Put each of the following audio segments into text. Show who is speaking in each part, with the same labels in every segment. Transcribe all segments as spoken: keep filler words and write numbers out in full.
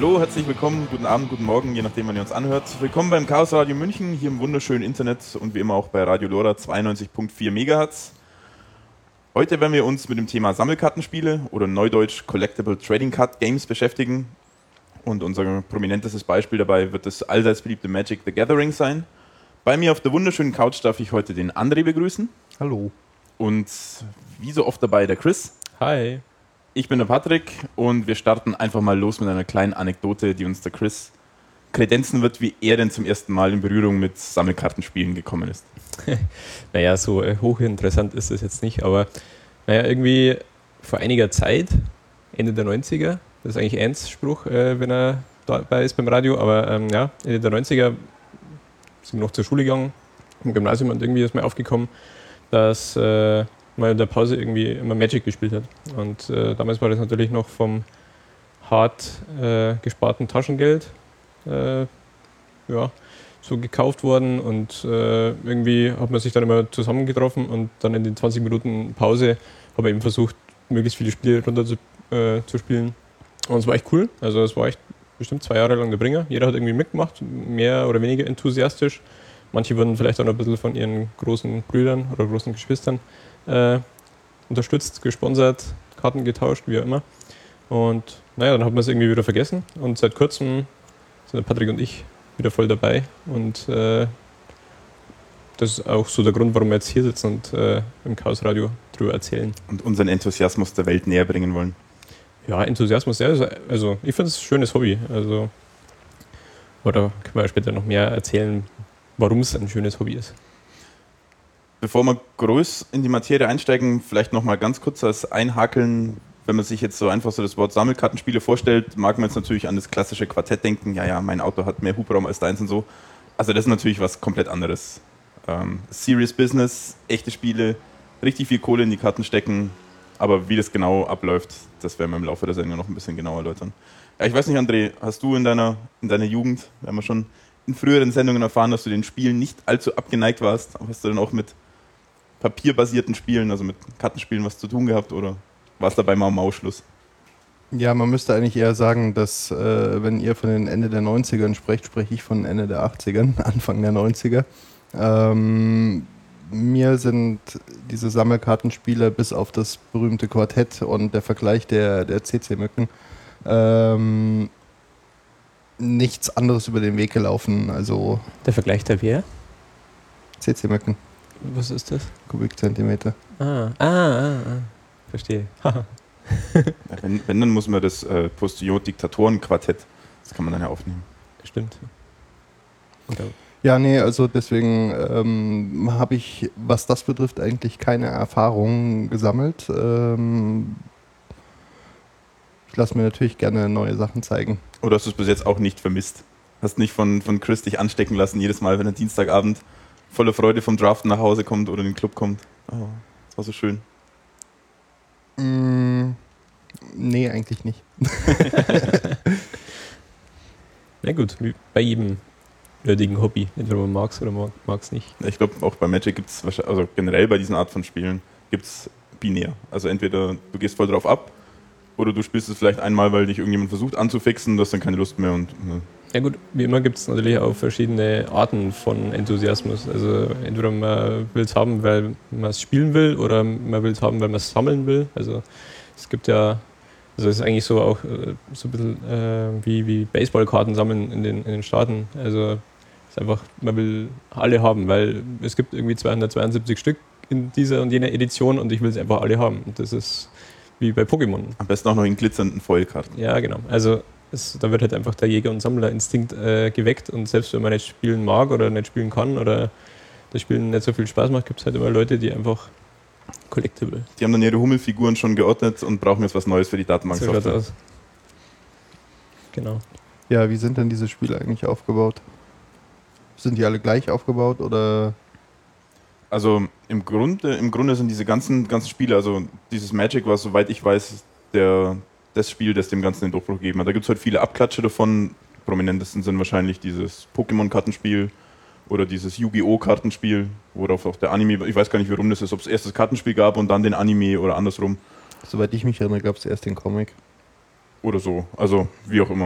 Speaker 1: Hallo, herzlich willkommen, guten Abend, guten Morgen, je nachdem, wann ihr uns anhört. Willkommen beim Chaos Radio München, hier im wunderschönen Internet und wie immer auch bei Radio Lora zweiundneunzig Komma vier Megahertz. Heute werden wir uns mit dem Thema Sammelkartenspiele oder neudeutsch Collectible Trading Card Games beschäftigen. Und unser prominentestes Beispiel dabei wird das allseits beliebte Magic the Gathering sein. Bei mir auf der wunderschönen Couch darf ich heute den André begrüßen.
Speaker 2: Hallo.
Speaker 1: Und wie so oft dabei der Chris.
Speaker 3: Hi.
Speaker 1: Ich bin der Patrick und wir starten einfach mal los mit einer kleinen Anekdote, die uns der Chris kredenzen wird, wie er denn zum ersten Mal in Berührung mit Sammelkartenspielen gekommen ist.
Speaker 3: Naja, so äh, hochinteressant ist das jetzt nicht, aber naja, irgendwie vor einiger Zeit, Ende der neunziger, das ist eigentlich Ernsts Spruch, äh, wenn er dabei ist beim Radio, aber ähm, ja, Ende der neunziger sind wir noch zur Schule gegangen, im Gymnasium, und irgendwie ist mir aufgekommen, dass äh, man in der Pause irgendwie immer Magic gespielt hat. Und äh, damals war das natürlich noch vom hart äh, gesparten Taschengeld äh, ja, so gekauft worden, und äh, irgendwie hat man sich dann immer zusammengetroffen und dann in den zwanzig Minuten Pause habe ich eben versucht, möglichst viele Spiele runter zu, äh, zu spielen. Und es war echt cool. Also es war echt bestimmt zwei Jahre lang der Bringer. Jeder hat irgendwie mitgemacht, mehr oder weniger enthusiastisch. Manche wurden vielleicht auch noch ein bisschen von ihren großen Brüdern oder großen Geschwistern äh, unterstützt, gesponsert, Karten getauscht, wie auch immer. Und naja, dann hat man es irgendwie wieder vergessen. Und seit kurzem sind der Patrick und ich wieder voll dabei. Und äh, das ist auch so der Grund, warum wir jetzt hier sitzen und äh, im Chaos Radio drüber erzählen.
Speaker 1: Und unseren Enthusiasmus der Welt näher bringen wollen.
Speaker 3: Ja, Enthusiasmus, ja, also ich finde es ein schönes Hobby. Also, oder können wir später noch mehr erzählen, warum es ein schönes Hobby ist.
Speaker 1: Bevor wir groß in die Materie einsteigen, vielleicht noch mal ganz kurz als Einhakeln. Wenn man sich jetzt so einfach so das Wort Sammelkartenspiele vorstellt, mag man jetzt natürlich an das klassische Quartett denken. Ja, ja, mein Auto hat mehr Hubraum als deins und so. Also das ist natürlich was komplett anderes. Ähm, Serious Business, echte Spiele, richtig viel Kohle in die Karten stecken. Aber wie das genau abläuft, das werden wir im Laufe der Sendung noch ein bisschen genauer erläutern. Ja, ich weiß nicht, André, hast du in deiner, in deiner Jugend, wir haben ja schon in früheren Sendungen erfahren, dass du den Spielen nicht allzu abgeneigt warst. Aber hast du dann auch mit papierbasierten Spielen, also mit Kartenspielen, was zu tun gehabt, oder war es dabei mal am Ausschluss?
Speaker 2: Ja, man müsste eigentlich eher sagen, dass äh, wenn ihr von den Ende der neunzigern sprecht, spreche ich von Ende der achtzigern, Anfang der neunziger. Ähm, mir sind diese Sammelkartenspiele bis auf das berühmte Quartett und der Vergleich der, der C C-Mücken ähm, nichts anderes über den Weg gelaufen. Also
Speaker 3: Der Vergleich der wer?
Speaker 2: C C-Mücken.
Speaker 3: Was ist das?
Speaker 2: Kubikzentimeter.
Speaker 3: Ah, ah, ah, ah. Verstehe.
Speaker 1: Ja, wenn, wenn, dann muss man das äh, Postillon-Diktatoren-Quartett, das kann man dann ja aufnehmen.
Speaker 3: Stimmt. Okay.
Speaker 2: Ja, nee, also deswegen ähm, habe ich, was das betrifft, eigentlich keine Erfahrung gesammelt. Ähm, ich lasse mir natürlich gerne neue Sachen zeigen.
Speaker 1: Oder hast du es bis jetzt auch nicht vermisst? Hast nicht von, von Chris dich anstecken lassen, jedes Mal, wenn er Dienstagabend voller Freude vom Draften nach Hause kommt oder in den Club kommt? Oh, das war so schön.
Speaker 2: Mm, nee, eigentlich nicht.
Speaker 3: Na gut, wie bei jedem würdigen Hobby. Entweder man mag es oder man mag es nicht.
Speaker 1: Ich glaube, auch bei Magic gibt es, also generell bei diesen Art von Spielen, gibt es binär. Also entweder du gehst voll drauf ab oder du spielst es vielleicht einmal, weil dich irgendjemand versucht anzufixen, du hast dann keine Lust mehr. Und ne.
Speaker 3: Ja gut, wie immer gibt es natürlich auch verschiedene Arten von Enthusiasmus. Also entweder man will es haben, weil man es spielen will, oder man will es haben, weil man es sammeln will. Also es gibt ja, also es ist eigentlich so auch äh, so ein bisschen äh, wie, wie Baseballkarten sammeln in den, in den Staaten. Also es ist einfach, man will alle haben, weil es gibt irgendwie zweihundertzweiundsiebzig Stück in dieser und jener Edition und ich will es einfach alle haben. Und das ist wie bei Pokémon.
Speaker 1: Am besten auch noch in glitzernden Foilkarten.
Speaker 3: Ja, genau. Also es, da wird halt einfach der Jäger- und Sammlerinstinkt äh, geweckt, und selbst wenn man nicht spielen mag oder nicht spielen kann oder das Spielen nicht so viel Spaß macht, gibt es halt immer Leute, die einfach collectible.
Speaker 1: Die haben dann ihre Hummelfiguren schon geordnet und brauchen jetzt was Neues für die Datenbanksoftware.
Speaker 3: So schaut aus. Genau.
Speaker 2: Ja, wie sind denn diese Spiele eigentlich aufgebaut? Sind die alle gleich aufgebaut oder?
Speaker 1: Also im Grunde, im Grunde sind diese ganzen, ganzen Spiele, also dieses Magic war, soweit ich weiß, der, das Spiel, das dem Ganzen den Durchbruch gegeben hat. Da gibt es halt viele Abklatsche davon. Prominentesten sind wahrscheinlich dieses Pokémon-Kartenspiel oder dieses Yu-Gi-Oh! Kartenspiel, worauf auch der Anime, ich weiß gar nicht, warum das ist, ob es erst das Kartenspiel gab und dann den Anime oder andersrum.
Speaker 2: Soweit ich mich erinnere, gab es erst den Comic.
Speaker 1: Oder so, also wie auch immer.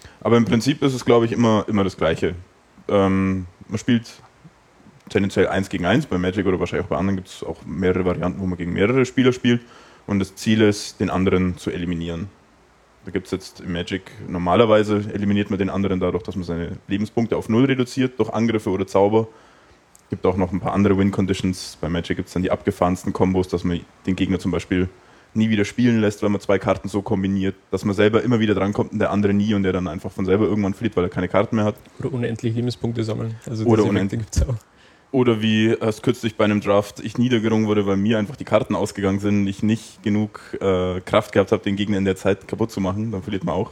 Speaker 1: Aber im Prinzip ist es, glaube ich, immer, immer das Gleiche. Ähm, man spielt tendenziell eins gegen eins. Bei Magic oder wahrscheinlich auch bei anderen gibt es auch mehrere Varianten, wo man gegen mehrere Spieler spielt. Und das Ziel ist, den anderen zu eliminieren. Da gibt es jetzt im Magic, normalerweise eliminiert man den anderen dadurch, dass man seine Lebenspunkte auf null reduziert, durch Angriffe oder Zauber. Es gibt auch noch ein paar andere Win-Conditions. Bei Magic gibt es dann die abgefahrensten Kombos, dass man den Gegner zum Beispiel nie wieder spielen lässt, weil man zwei Karten so kombiniert, dass man selber immer wieder drankommt und der andere nie und der dann einfach von selber irgendwann flieht, weil er keine Karten mehr hat.
Speaker 3: Oder unendlich Lebenspunkte sammeln. Also
Speaker 1: oder unendlich gibt's auch. Oder wie erst kürzlich bei einem Draft ich niedergerungen wurde, weil mir einfach die Karten ausgegangen sind, ich nicht genug äh, Kraft gehabt habe, den Gegner in der Zeit kaputt zu machen, dann verliert man auch.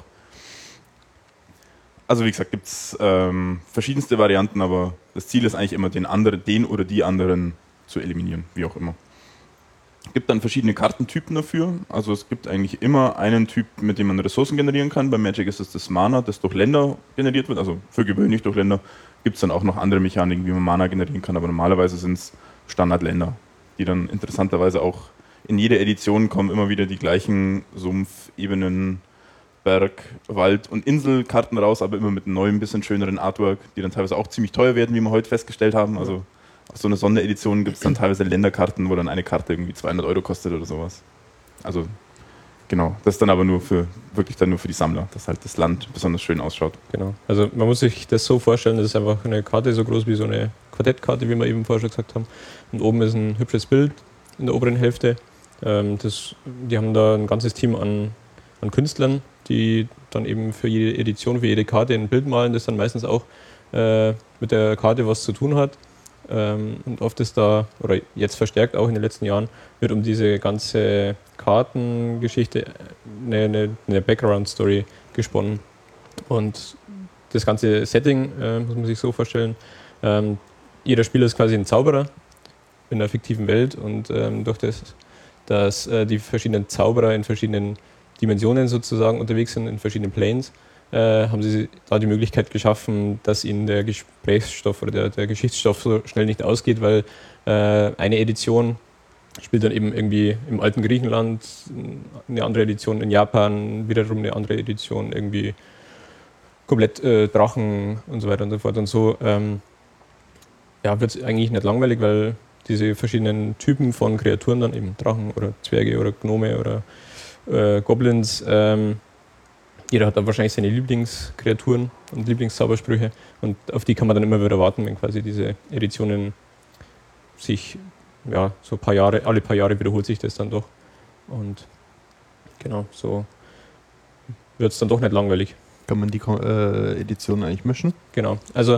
Speaker 1: Also wie gesagt, gibt es ähm, verschiedenste Varianten, aber das Ziel ist eigentlich immer, den anderen, den oder die anderen zu eliminieren, wie auch immer. Es gibt dann verschiedene Kartentypen dafür. Also es gibt eigentlich immer einen Typ, mit dem man Ressourcen generieren kann. Bei Magic ist es das Mana, das durch Länder generiert wird. Also für gewöhnlich durch Länder. Gibt es dann auch noch andere Mechaniken, wie man Mana generieren kann. Aber normalerweise sind es Standardländer, die dann interessanterweise auch in jeder Edition kommen immer wieder die gleichen Sumpf, Ebenen, Berg, Wald und Inselkarten raus, aber immer mit einem neuen, bisschen schöneren Artwork, die dann teilweise auch ziemlich teuer werden, wie wir heute festgestellt haben. Also auf so einer Sonderedition gibt es dann teilweise Länderkarten, wo dann eine Karte irgendwie zweihundert Euro kostet oder sowas. Also genau, das ist dann aber nur für, wirklich dann nur für die Sammler, dass halt das Land besonders schön ausschaut.
Speaker 3: Genau, also man muss sich das so vorstellen, das ist einfach eine Karte so groß wie so eine Quartettkarte, wie wir eben vorher schon gesagt haben. Und oben ist ein hübsches Bild in der oberen Hälfte. Ähm, das, die haben da ein ganzes Team an, an Künstlern, die dann eben für jede Edition, für jede Karte ein Bild malen, das dann meistens auch äh, mit der Karte was zu tun hat. Ähm, und oft ist da, oder jetzt verstärkt auch in den letzten Jahren, wird um diese ganze Kartengeschichte eine, eine, eine Background-Story gesponnen. Und das ganze Setting äh, muss man sich so vorstellen, ähm, jeder Spieler ist quasi ein Zauberer in einer fiktiven Welt und ähm, durch das, dass äh, die verschiedenen Zauberer in verschiedenen Dimensionen sozusagen unterwegs sind, in verschiedenen Planes, äh, haben sie da die Möglichkeit geschaffen, dass ihnen der Gesprächsstoff oder der, der Geschichtsstoff so schnell nicht ausgeht, weil äh, eine Edition spielt dann eben irgendwie im alten Griechenland, eine andere Edition in Japan, wiederum eine andere Edition irgendwie komplett äh, Drachen und so weiter und so fort. Und so ähm, ja, wird es eigentlich nicht langweilig, weil diese verschiedenen Typen von Kreaturen dann eben Drachen oder Zwerge oder Gnome oder äh, Goblins, ähm, jeder hat da wahrscheinlich seine Lieblingskreaturen und Lieblingszaubersprüche und auf die kann man dann immer wieder warten, wenn quasi diese Editionen sich, ja, so ein paar Jahre, alle paar Jahre wiederholt sich das dann doch und genau, so wird es dann doch nicht langweilig.
Speaker 2: Kann man die äh, Editionen eigentlich mischen?
Speaker 3: Genau, also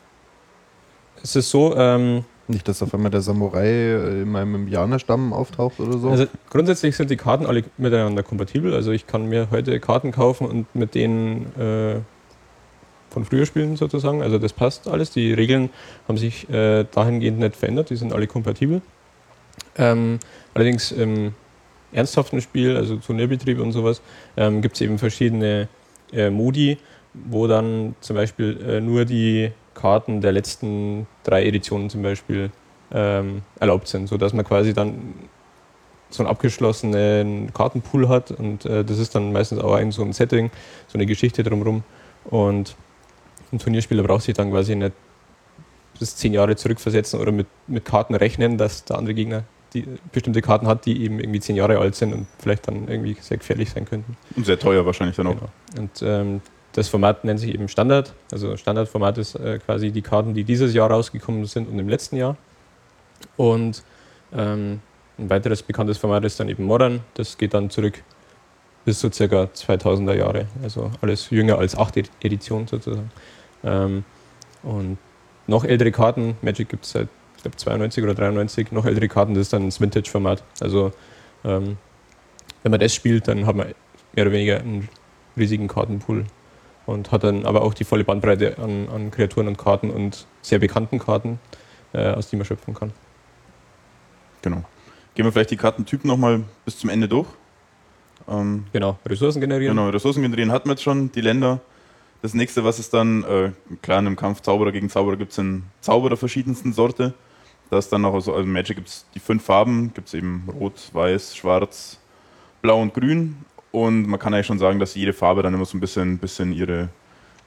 Speaker 3: es ist so, ähm,
Speaker 2: nicht, dass auf einmal der Samurai in meinem Indianerstamm auftaucht oder so?
Speaker 3: Also grundsätzlich sind die Karten alle miteinander kompatibel. Also ich kann mir heute Karten kaufen und mit denen äh, von früher spielen sozusagen. Also das passt alles. Die Regeln haben sich äh, dahingehend nicht verändert. Die sind alle kompatibel. Ähm, allerdings im ernsthaften Spiel, also Turnierbetrieb und sowas, ähm, gibt es eben verschiedene äh, Modi, wo dann zum Beispiel äh, nur die Karten der letzten drei Editionen zum Beispiel ähm, erlaubt sind, sodass man quasi dann so einen abgeschlossenen Kartenpool hat und äh, das ist dann meistens auch ein so ein Setting, so eine Geschichte drumherum und ein Turnierspieler braucht sich dann quasi nicht bis zehn Jahre zurückversetzen oder mit, mit Karten rechnen, dass der andere Gegner die bestimmte Karten hat, die eben irgendwie zehn Jahre alt sind und vielleicht dann irgendwie sehr gefährlich sein könnten.
Speaker 1: Und sehr teuer wahrscheinlich dann auch.
Speaker 3: Genau. Und ähm, das Format nennt sich eben Standard. Also Standardformat ist äh, quasi die Karten, die dieses Jahr rausgekommen sind und im letzten Jahr. Und ähm, ein weiteres bekanntes Format ist dann eben Modern. Das geht dann zurück bis so circa zweitausender Jahre. Also alles jünger als acht Edition sozusagen. Ähm, und noch ältere Karten, Magic gibt es seit ich glaube zweiundneunzig oder dreiundneunzig, noch ältere Karten, das ist dann das Vintage-Format. Also ähm, wenn man das spielt, dann hat man mehr oder weniger einen riesigen Kartenpool. Und hat dann aber auch die volle Bandbreite an, an Kreaturen und Karten und sehr bekannten Karten, äh, aus die man schöpfen kann.
Speaker 1: Genau. Gehen wir vielleicht die Kartentypen nochmal bis zum Ende durch. Ähm,
Speaker 3: genau, Ressourcen generieren.
Speaker 1: Genau, Ressourcen generieren hatten wir jetzt schon, die Länder. Das nächste, was ist dann, äh, klar, in einem Kampf Zauberer gegen Zauberer gibt es einen Zauberer verschiedensten Sorte. Da ist dann noch, also, also Magic gibt es die fünf Farben, gibt es eben Rot, Weiß, Schwarz, Blau und Grün. Und man kann eigentlich schon sagen, dass jede Farbe dann immer so ein bisschen, bisschen ihre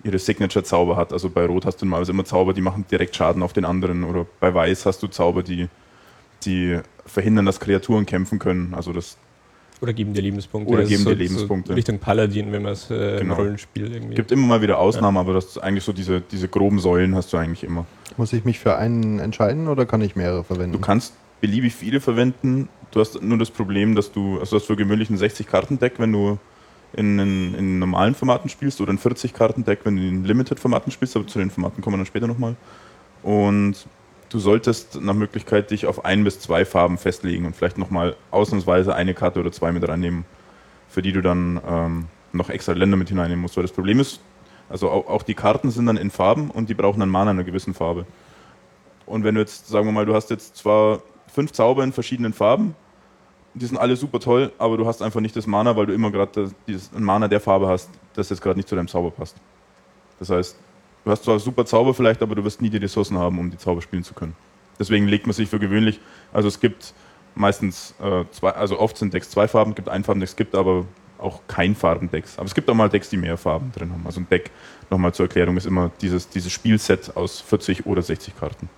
Speaker 1: ihre Signature-Zauber hat. Also bei Rot hast du normalerweise immer Zauber, die machen direkt Schaden auf den anderen. Oder bei Weiß hast du Zauber, die, die verhindern, dass Kreaturen kämpfen können. Also das
Speaker 3: Oder geben dir Lebenspunkte.
Speaker 1: Oder
Speaker 3: Das
Speaker 1: geben
Speaker 3: ist
Speaker 1: dir Lebenspunkte.
Speaker 3: So Richtung Paladin, wenn man es äh,
Speaker 1: Genau.
Speaker 3: im Rollenspiel irgendwie.
Speaker 1: gibt immer mal wieder Ausnahmen, ja. aber das ist eigentlich so diese, diese groben Säulen hast du eigentlich immer.
Speaker 2: Muss ich mich für einen entscheiden oder kann ich mehrere verwenden?
Speaker 1: Du kannst beliebig viele verwenden. Du hast nur das Problem, dass du, also du hast für gewöhnlich ein sechzig-Karten-Deck, wenn du in, in, in normalen Formaten spielst, oder ein vierzig-Karten-Deck, wenn du in Limited-Formaten spielst, aber zu den Formaten kommen wir dann später nochmal. Und du solltest nach Möglichkeit dich auf ein bis zwei Farben festlegen und vielleicht nochmal ausnahmsweise eine Karte oder zwei mit reinnehmen, für die du dann ähm, noch extra Länder mit hineinnehmen musst. Weil das Problem ist, also auch, auch die Karten sind dann in Farben und die brauchen dann Mana in einer gewissen Farbe. Und wenn du jetzt, sagen wir mal, du hast jetzt zwar fünf Zauber in verschiedenen Farben, die sind alle super toll, aber du hast einfach nicht das Mana, weil du immer gerade ein Mana der Farbe hast, das jetzt gerade nicht zu deinem Zauber passt. Das heißt, du hast zwar super Zauber vielleicht, aber du wirst nie die Ressourcen haben, um die Zauber spielen zu können. Deswegen legt man sich für gewöhnlich, also es gibt meistens äh, zwei, also oft sind Decks zwei Farben, es gibt Einfarben-Decks, es gibt aber auch kein Farben-Decks. Aber es gibt auch mal Decks, die mehr Farben drin haben. Also ein Deck, nochmal zur Erklärung, ist immer dieses, dieses Spielset aus vierzig oder sechzig Karten.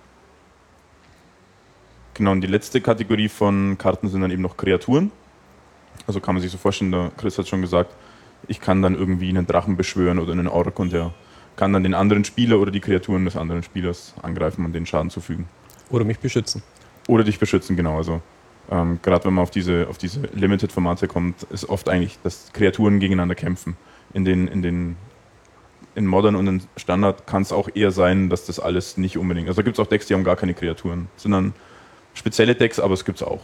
Speaker 1: Genau, und die letzte Kategorie von Karten sind dann eben noch Kreaturen. Also kann man sich so vorstellen, der Chris hat schon gesagt, ich kann dann irgendwie einen Drachen beschwören oder einen Ork und der kann dann den anderen Spieler oder die Kreaturen des anderen Spielers angreifen und den Schaden zufügen.
Speaker 3: Oder mich beschützen.
Speaker 1: Oder dich beschützen, genau. Also ähm, gerade wenn man auf diese, auf diese Limited-Formate kommt, ist oft eigentlich, dass Kreaturen gegeneinander kämpfen. In den, in den in Modern und in Standard kann es auch eher sein, dass das alles nicht unbedingt. Also da gibt es auch Decks, die haben gar keine Kreaturen, sondern spezielle Decks, aber es gibt es auch.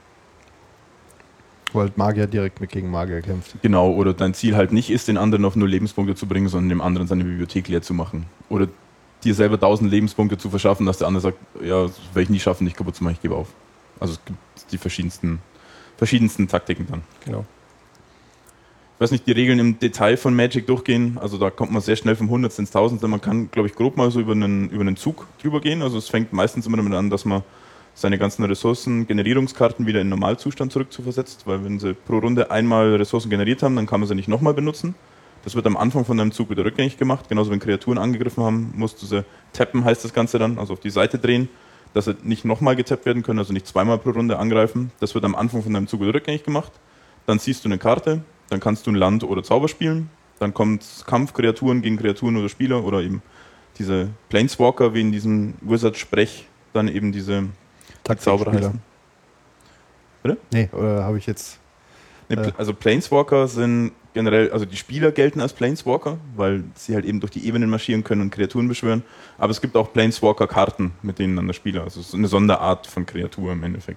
Speaker 2: Weil Magier direkt mit gegen Magier kämpft.
Speaker 1: Genau, oder dein Ziel halt nicht ist, den anderen auf null Lebenspunkte zu bringen, sondern dem anderen seine Bibliothek leer zu machen. Oder dir selber tausend Lebenspunkte zu verschaffen, dass der andere sagt, ja, das werde ich nie schaffen, dich kaputt zu machen, ich gebe auf. Also es gibt die verschiedensten, verschiedensten Taktiken dann.
Speaker 3: Genau.
Speaker 1: Ich weiß nicht, die Regeln im Detail von Magic durchgehen, also da kommt man sehr schnell vom Hundertste ins Tausendste. Man kann, glaube ich, grob mal so über einen, über einen Zug drüber gehen. Also es fängt meistens immer damit an, dass man seine ganzen Ressourcen-Generierungskarten wieder in Normalzustand zurückzuversetzt, weil wenn sie pro Runde einmal Ressourcen generiert haben, dann kann man sie nicht nochmal benutzen. Das wird am Anfang von deinem Zug wieder rückgängig gemacht. Genauso wenn Kreaturen angegriffen haben, musst du sie tappen, heißt das Ganze dann, also auf die Seite drehen, dass sie nicht nochmal getappt werden können, also nicht zweimal pro Runde angreifen. Das wird am Anfang von deinem Zug wieder rückgängig gemacht. Dann ziehst du eine Karte, dann kannst du ein Land oder Zauber spielen. Dann kommt Kampf, Kreaturen gegen Kreaturen oder Spieler oder eben diese Planeswalker, wie in diesem Wizard-Sprech dann eben diese Zauberer heißen.
Speaker 2: Bitte? Nee, oder habe ich jetzt...
Speaker 1: Nee, äh also Planeswalker sind generell, also die Spieler gelten als Planeswalker, weil sie halt eben durch die Ebenen marschieren können und Kreaturen beschwören. Aber es gibt auch Planeswalker-Karten, mit denen dann der Spieler, also es ist eine Sonderart von Kreatur im Endeffekt.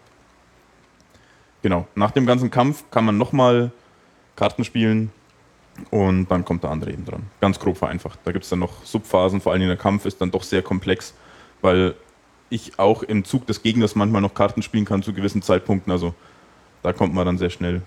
Speaker 1: Genau, nach dem ganzen Kampf kann man nochmal Karten spielen und dann kommt der andere eben dran. Ganz grob vereinfacht. Da gibt es dann noch Subphasen, vor allem der Kampf ist dann doch sehr komplex, weil ich auch im Zug des Gegners manchmal noch Karten spielen kann zu gewissen Zeitpunkten. Also da kommt man dann sehr schnell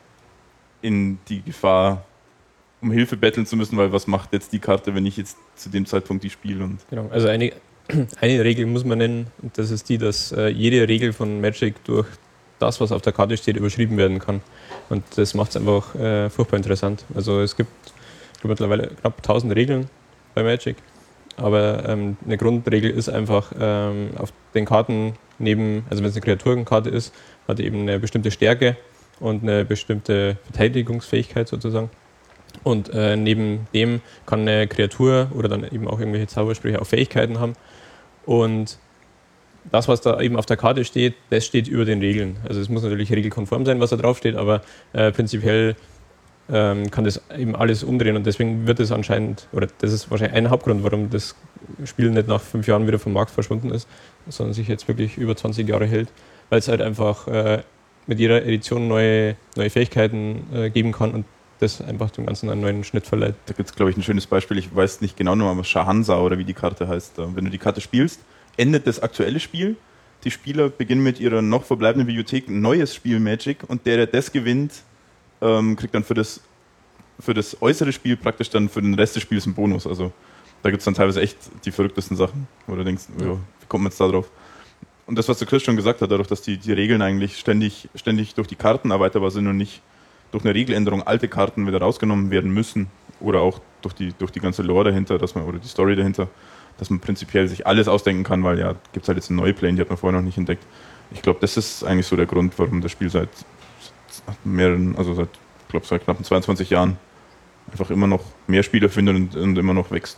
Speaker 1: in die Gefahr, um Hilfe betteln zu müssen, weil was macht jetzt die Karte, wenn ich jetzt zu dem Zeitpunkt die spiele? Und
Speaker 3: genau, also eine, eine Regel muss man nennen, und das ist die, dass äh, jede Regel von Magic durch das, was auf der Karte steht, überschrieben werden kann. Und das macht es einfach äh, furchtbar interessant. Also es gibt ich glaube, mittlerweile knapp tausend Regeln bei Magic. Aber ähm, eine Grundregel ist einfach, ähm, auf den Karten neben, also wenn es eine Kreaturenkarte ist, hat die eben eine bestimmte Stärke und eine bestimmte Verteidigungsfähigkeit sozusagen. Und äh, neben dem kann eine Kreatur oder dann eben auch irgendwelche Zaubersprüche auch Fähigkeiten haben. Und das, was da eben auf der Karte steht, das steht über den Regeln. Also es muss natürlich regelkonform sein, was da drauf steht, aber äh, prinzipiell ähm, kann das eben alles umdrehen und deswegen wird es anscheinend, oder das ist wahrscheinlich ein Hauptgrund, warum das Spiel nicht nach fünf Jahren wieder vom Markt verschwunden ist, sondern sich jetzt wirklich über zwanzig Jahre hält, weil es halt einfach äh, mit jeder Edition neue, neue Fähigkeiten äh, geben kann und das einfach dem Ganzen einen neuen Schnitt verleiht.
Speaker 1: Da gibt es, glaube ich, ein schönes Beispiel, ich weiß nicht genau noch, aber Shahansa oder wie die Karte heißt. Wenn du die Karte spielst, endet das aktuelle Spiel, die Spieler beginnen mit ihrer noch verbleibenden Bibliothek ein neues Spiel Magic und der, der das gewinnt, ähm, kriegt dann für das, für das äußere Spiel praktisch dann für den Rest des Spiels einen Bonus. Also da gibt es dann teilweise echt die verrücktesten Sachen, wo du denkst, ja, wie kommt man jetzt da drauf? Und das, was der Chris schon gesagt hat, dadurch, dass die, die Regeln eigentlich ständig, ständig durch die Karten erweiterbar sind und nicht durch eine Regeländerung alte Karten wieder rausgenommen werden müssen oder auch durch die, durch die ganze Lore dahinter, dass man, oder die Story dahinter, dass man prinzipiell sich alles ausdenken kann, weil ja, gibt es halt jetzt eine neue Plane, die hat man vorher noch nicht entdeckt. Ich glaube, das ist eigentlich so der Grund, warum das Spiel seit mehreren, also seit, ich glaube, seit knappen zweiundzwanzig Jahren einfach immer noch mehr Spieler findet und, und immer noch wächst.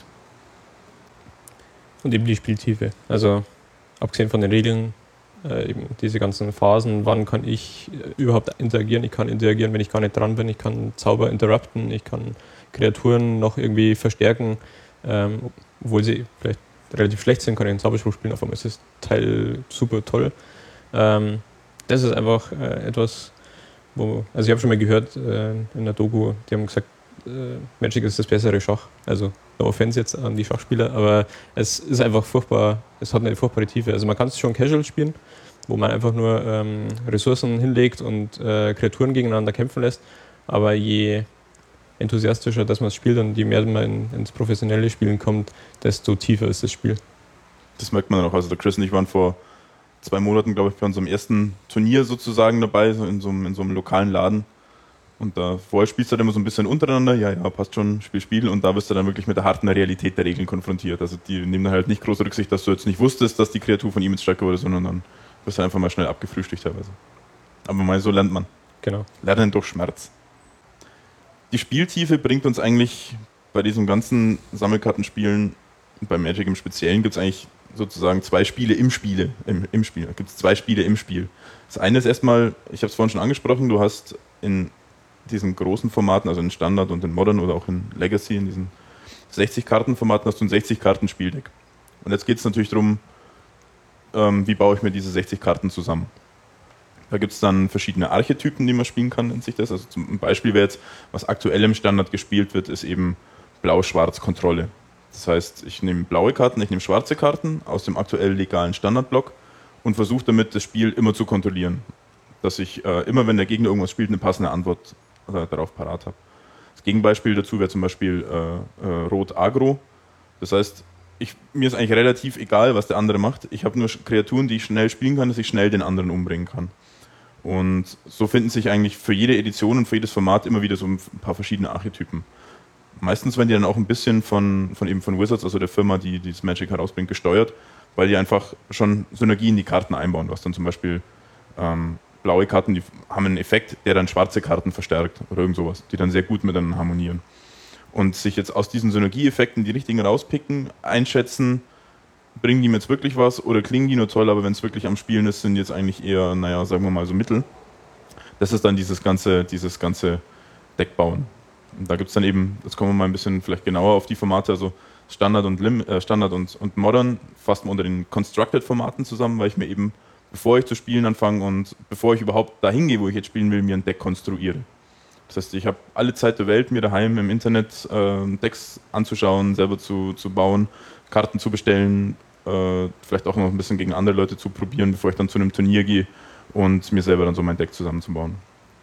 Speaker 3: Und eben die Spieltiefe. Also abgesehen von den Regeln, äh, eben diese ganzen Phasen, wann kann ich äh, überhaupt interagieren? Ich kann interagieren, wenn ich gar nicht dran bin. Ich kann Zauber interrupten, ich kann Kreaturen noch irgendwie verstärken, ähm, obwohl sie vielleicht relativ schlecht sind, kann ich einen Zauberspruch spielen. Auf einmal ist das Teil super toll. Ähm, das ist einfach äh, etwas, wo, also ich habe schon mal gehört äh, in der Doku, die haben gesagt, äh, Magic ist das bessere Schach. Also no offense jetzt an die Schachspieler, aber es ist einfach furchtbar, es hat eine furchtbare Tiefe. Also man kann es schon casual spielen, wo man einfach nur ähm, Ressourcen hinlegt und äh, Kreaturen gegeneinander kämpfen lässt, aber je enthusiastischer, dass man es spielt und je mehr man in, ins professionelle Spielen kommt, desto tiefer ist das Spiel.
Speaker 1: Das merkt man dann auch. Also der Chris und ich waren vor zwei Monaten, glaube ich, bei unserem ersten Turnier sozusagen dabei, so in so einem, in so einem lokalen Laden. Und da vorher spielst du dann immer so ein bisschen untereinander, ja, ja, passt schon, Spiel, Spiel. Und da wirst du dann wirklich mit der harten Realität der Regeln konfrontiert. Also die nehmen dann halt nicht große Rücksicht, dass du jetzt nicht wusstest, dass die Kreatur von ihm jetzt stärker wurde, sondern dann wirst du einfach mal schnell abgefrühstückt teilweise. Aber mal so lernt man.
Speaker 3: Genau.
Speaker 1: Lernen durch Schmerz. Die Spieltiefe bringt uns eigentlich bei diesem ganzen Sammelkartenspielen, bei Magic im Speziellen, gibt es eigentlich sozusagen zwei Spiele im Spiele, im, im Spiel. Da gibt es zwei Spiele im Spiel. Das eine ist erstmal, ich habe es vorhin schon angesprochen, du hast in diesen großen Formaten, also in Standard und in Modern oder auch in Legacy, in diesen sechzig-Karten-Formaten hast du ein sechzig-Karten-Spieldeck. Und jetzt geht es natürlich darum, ähm, wie baue ich mir diese sechzig Karten zusammen. Da gibt es dann verschiedene Archetypen, die man spielen kann, nennt sich das. Also zum Beispiel wäre jetzt, was aktuell im Standard gespielt wird, ist eben Blau-Schwarz-Kontrolle. Das heißt, ich nehme blaue Karten, ich nehme schwarze Karten aus dem aktuell legalen Standardblock und versuche damit das Spiel immer zu kontrollieren. Dass ich äh, immer, wenn der Gegner irgendwas spielt, eine passende Antwort äh, darauf parat habe. Das Gegenbeispiel dazu wäre zum Beispiel äh, äh, Rot-Agro. Das heißt, ich, mir ist eigentlich relativ egal, was der andere macht. Ich habe nur Kreaturen, die ich schnell spielen kann, dass ich schnell den anderen umbringen kann. Und so finden sich eigentlich für jede Edition und für jedes Format immer wieder so ein paar verschiedene Archetypen. Meistens werden die dann auch ein bisschen von, von eben von Wizards, also der Firma, die, die das Magic herausbringt, gesteuert, weil die einfach schon Synergien in die Karten einbauen. Du hast dann zum Beispiel ähm, blaue Karten, die haben einen Effekt, der dann schwarze Karten verstärkt oder irgend sowas, die dann sehr gut miteinander harmonieren. Und sich jetzt aus diesen Synergieeffekten die richtigen rauspicken, einschätzen, bringen die mir jetzt wirklich was oder klingen die nur toll, aber wenn es wirklich am Spielen ist, sind die jetzt eigentlich eher, naja, sagen wir mal so Mittel. Das ist dann dieses ganze, dieses ganze Deckbauen. Und da gibt es dann eben, jetzt kommen wir mal ein bisschen vielleicht genauer auf die Formate, also Standard und, Lim, äh, Standard und, und Modern fasst man unter den Constructed-Formaten zusammen, weil ich mir eben, bevor ich zu spielen anfange und bevor ich überhaupt dahin gehe, wo ich jetzt spielen will, mir ein Deck konstruiere. Das heißt, ich habe alle Zeit der Welt, mir daheim im Internet äh, Decks anzuschauen, selber zu, zu bauen, Karten zu bestellen, äh, vielleicht auch noch ein bisschen gegen andere Leute zu probieren, bevor ich dann zu einem Turnier gehe und mir selber dann so mein Deck zusammenzubauen.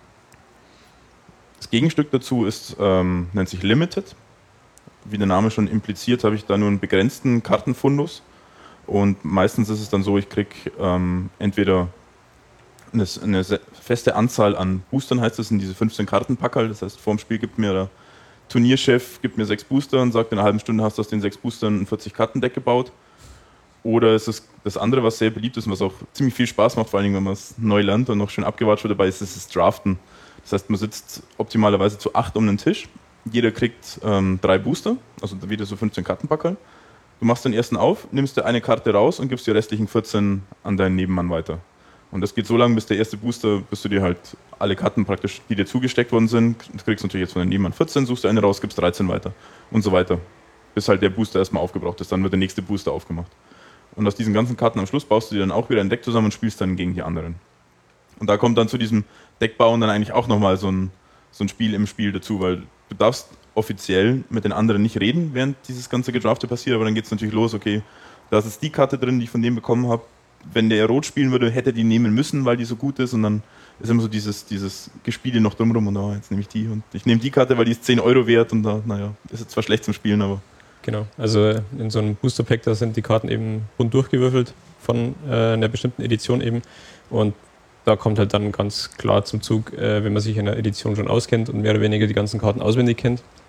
Speaker 1: Das Gegenstück dazu ist, ähm, nennt sich Limited. Wie der Name schon impliziert, habe ich da nur einen begrenzten Kartenfundus. Und meistens ist es dann so, ich kriege ähm, entweder eine, eine feste Anzahl an Boostern, heißt das, in diese fünfzehn Kartenpackerl. Das heißt, vor dem Spiel gibt mir der Turnierchef gibt mir sechs Booster und sagt, in einer halben Stunde hast du aus den sechs Boostern ein vierzig-Karten-Deck gebaut. Oder es ist das andere, was sehr beliebt ist und was auch ziemlich viel Spaß macht, vor allem wenn man es neu lernt und noch schön abgewatscht wird dabei, ist das Draften. Das heißt, man sitzt optimalerweise zu acht um den Tisch. Jeder kriegt ähm, drei Booster, also wieder so fünfzehn Kartenpackerl. Du machst den ersten auf, nimmst dir eine Karte raus und gibst die restlichen vierzehn an deinen Nebenmann weiter. Und das geht so lange, bis der erste Booster, bis du dir halt alle Karten praktisch, die dir zugesteckt worden sind, du kriegst natürlich jetzt von deinem Nebenmann vierzehn, suchst du eine raus, gibst dreizehn weiter und so weiter. Bis halt der Booster erstmal aufgebraucht ist, dann wird der nächste Booster aufgemacht. Und aus diesen ganzen Karten am Schluss baust du dir dann auch wieder ein Deck zusammen und spielst dann gegen die anderen. Und da kommt dann zu diesem Deckbauen dann eigentlich auch nochmal so ein, so ein Spiel im Spiel dazu, weil du darfst offiziell mit den anderen nicht reden, während dieses ganze Gedrafte passiert, aber dann geht es natürlich los, okay, da ist jetzt die Karte drin, die ich von dem bekommen habe. Wenn der rot spielen würde, hätte er die nehmen müssen, weil die so gut ist und dann ist immer so dieses, dieses Gespiele noch drumrum und oh, jetzt nehme ich die und ich nehme die Karte, weil die ist zehn Euro wert und da, naja, ist jetzt zwar schlecht zum Spielen, aber...
Speaker 3: Genau, also in so einem Booster-Pack, da sind die Karten eben bunt durchgewürfelt von äh, einer bestimmten Edition eben und da kommt halt dann ganz klar zum Zug, äh, wenn man sich in der Edition schon auskennt und mehr oder weniger die ganzen Karten auswendig kennt,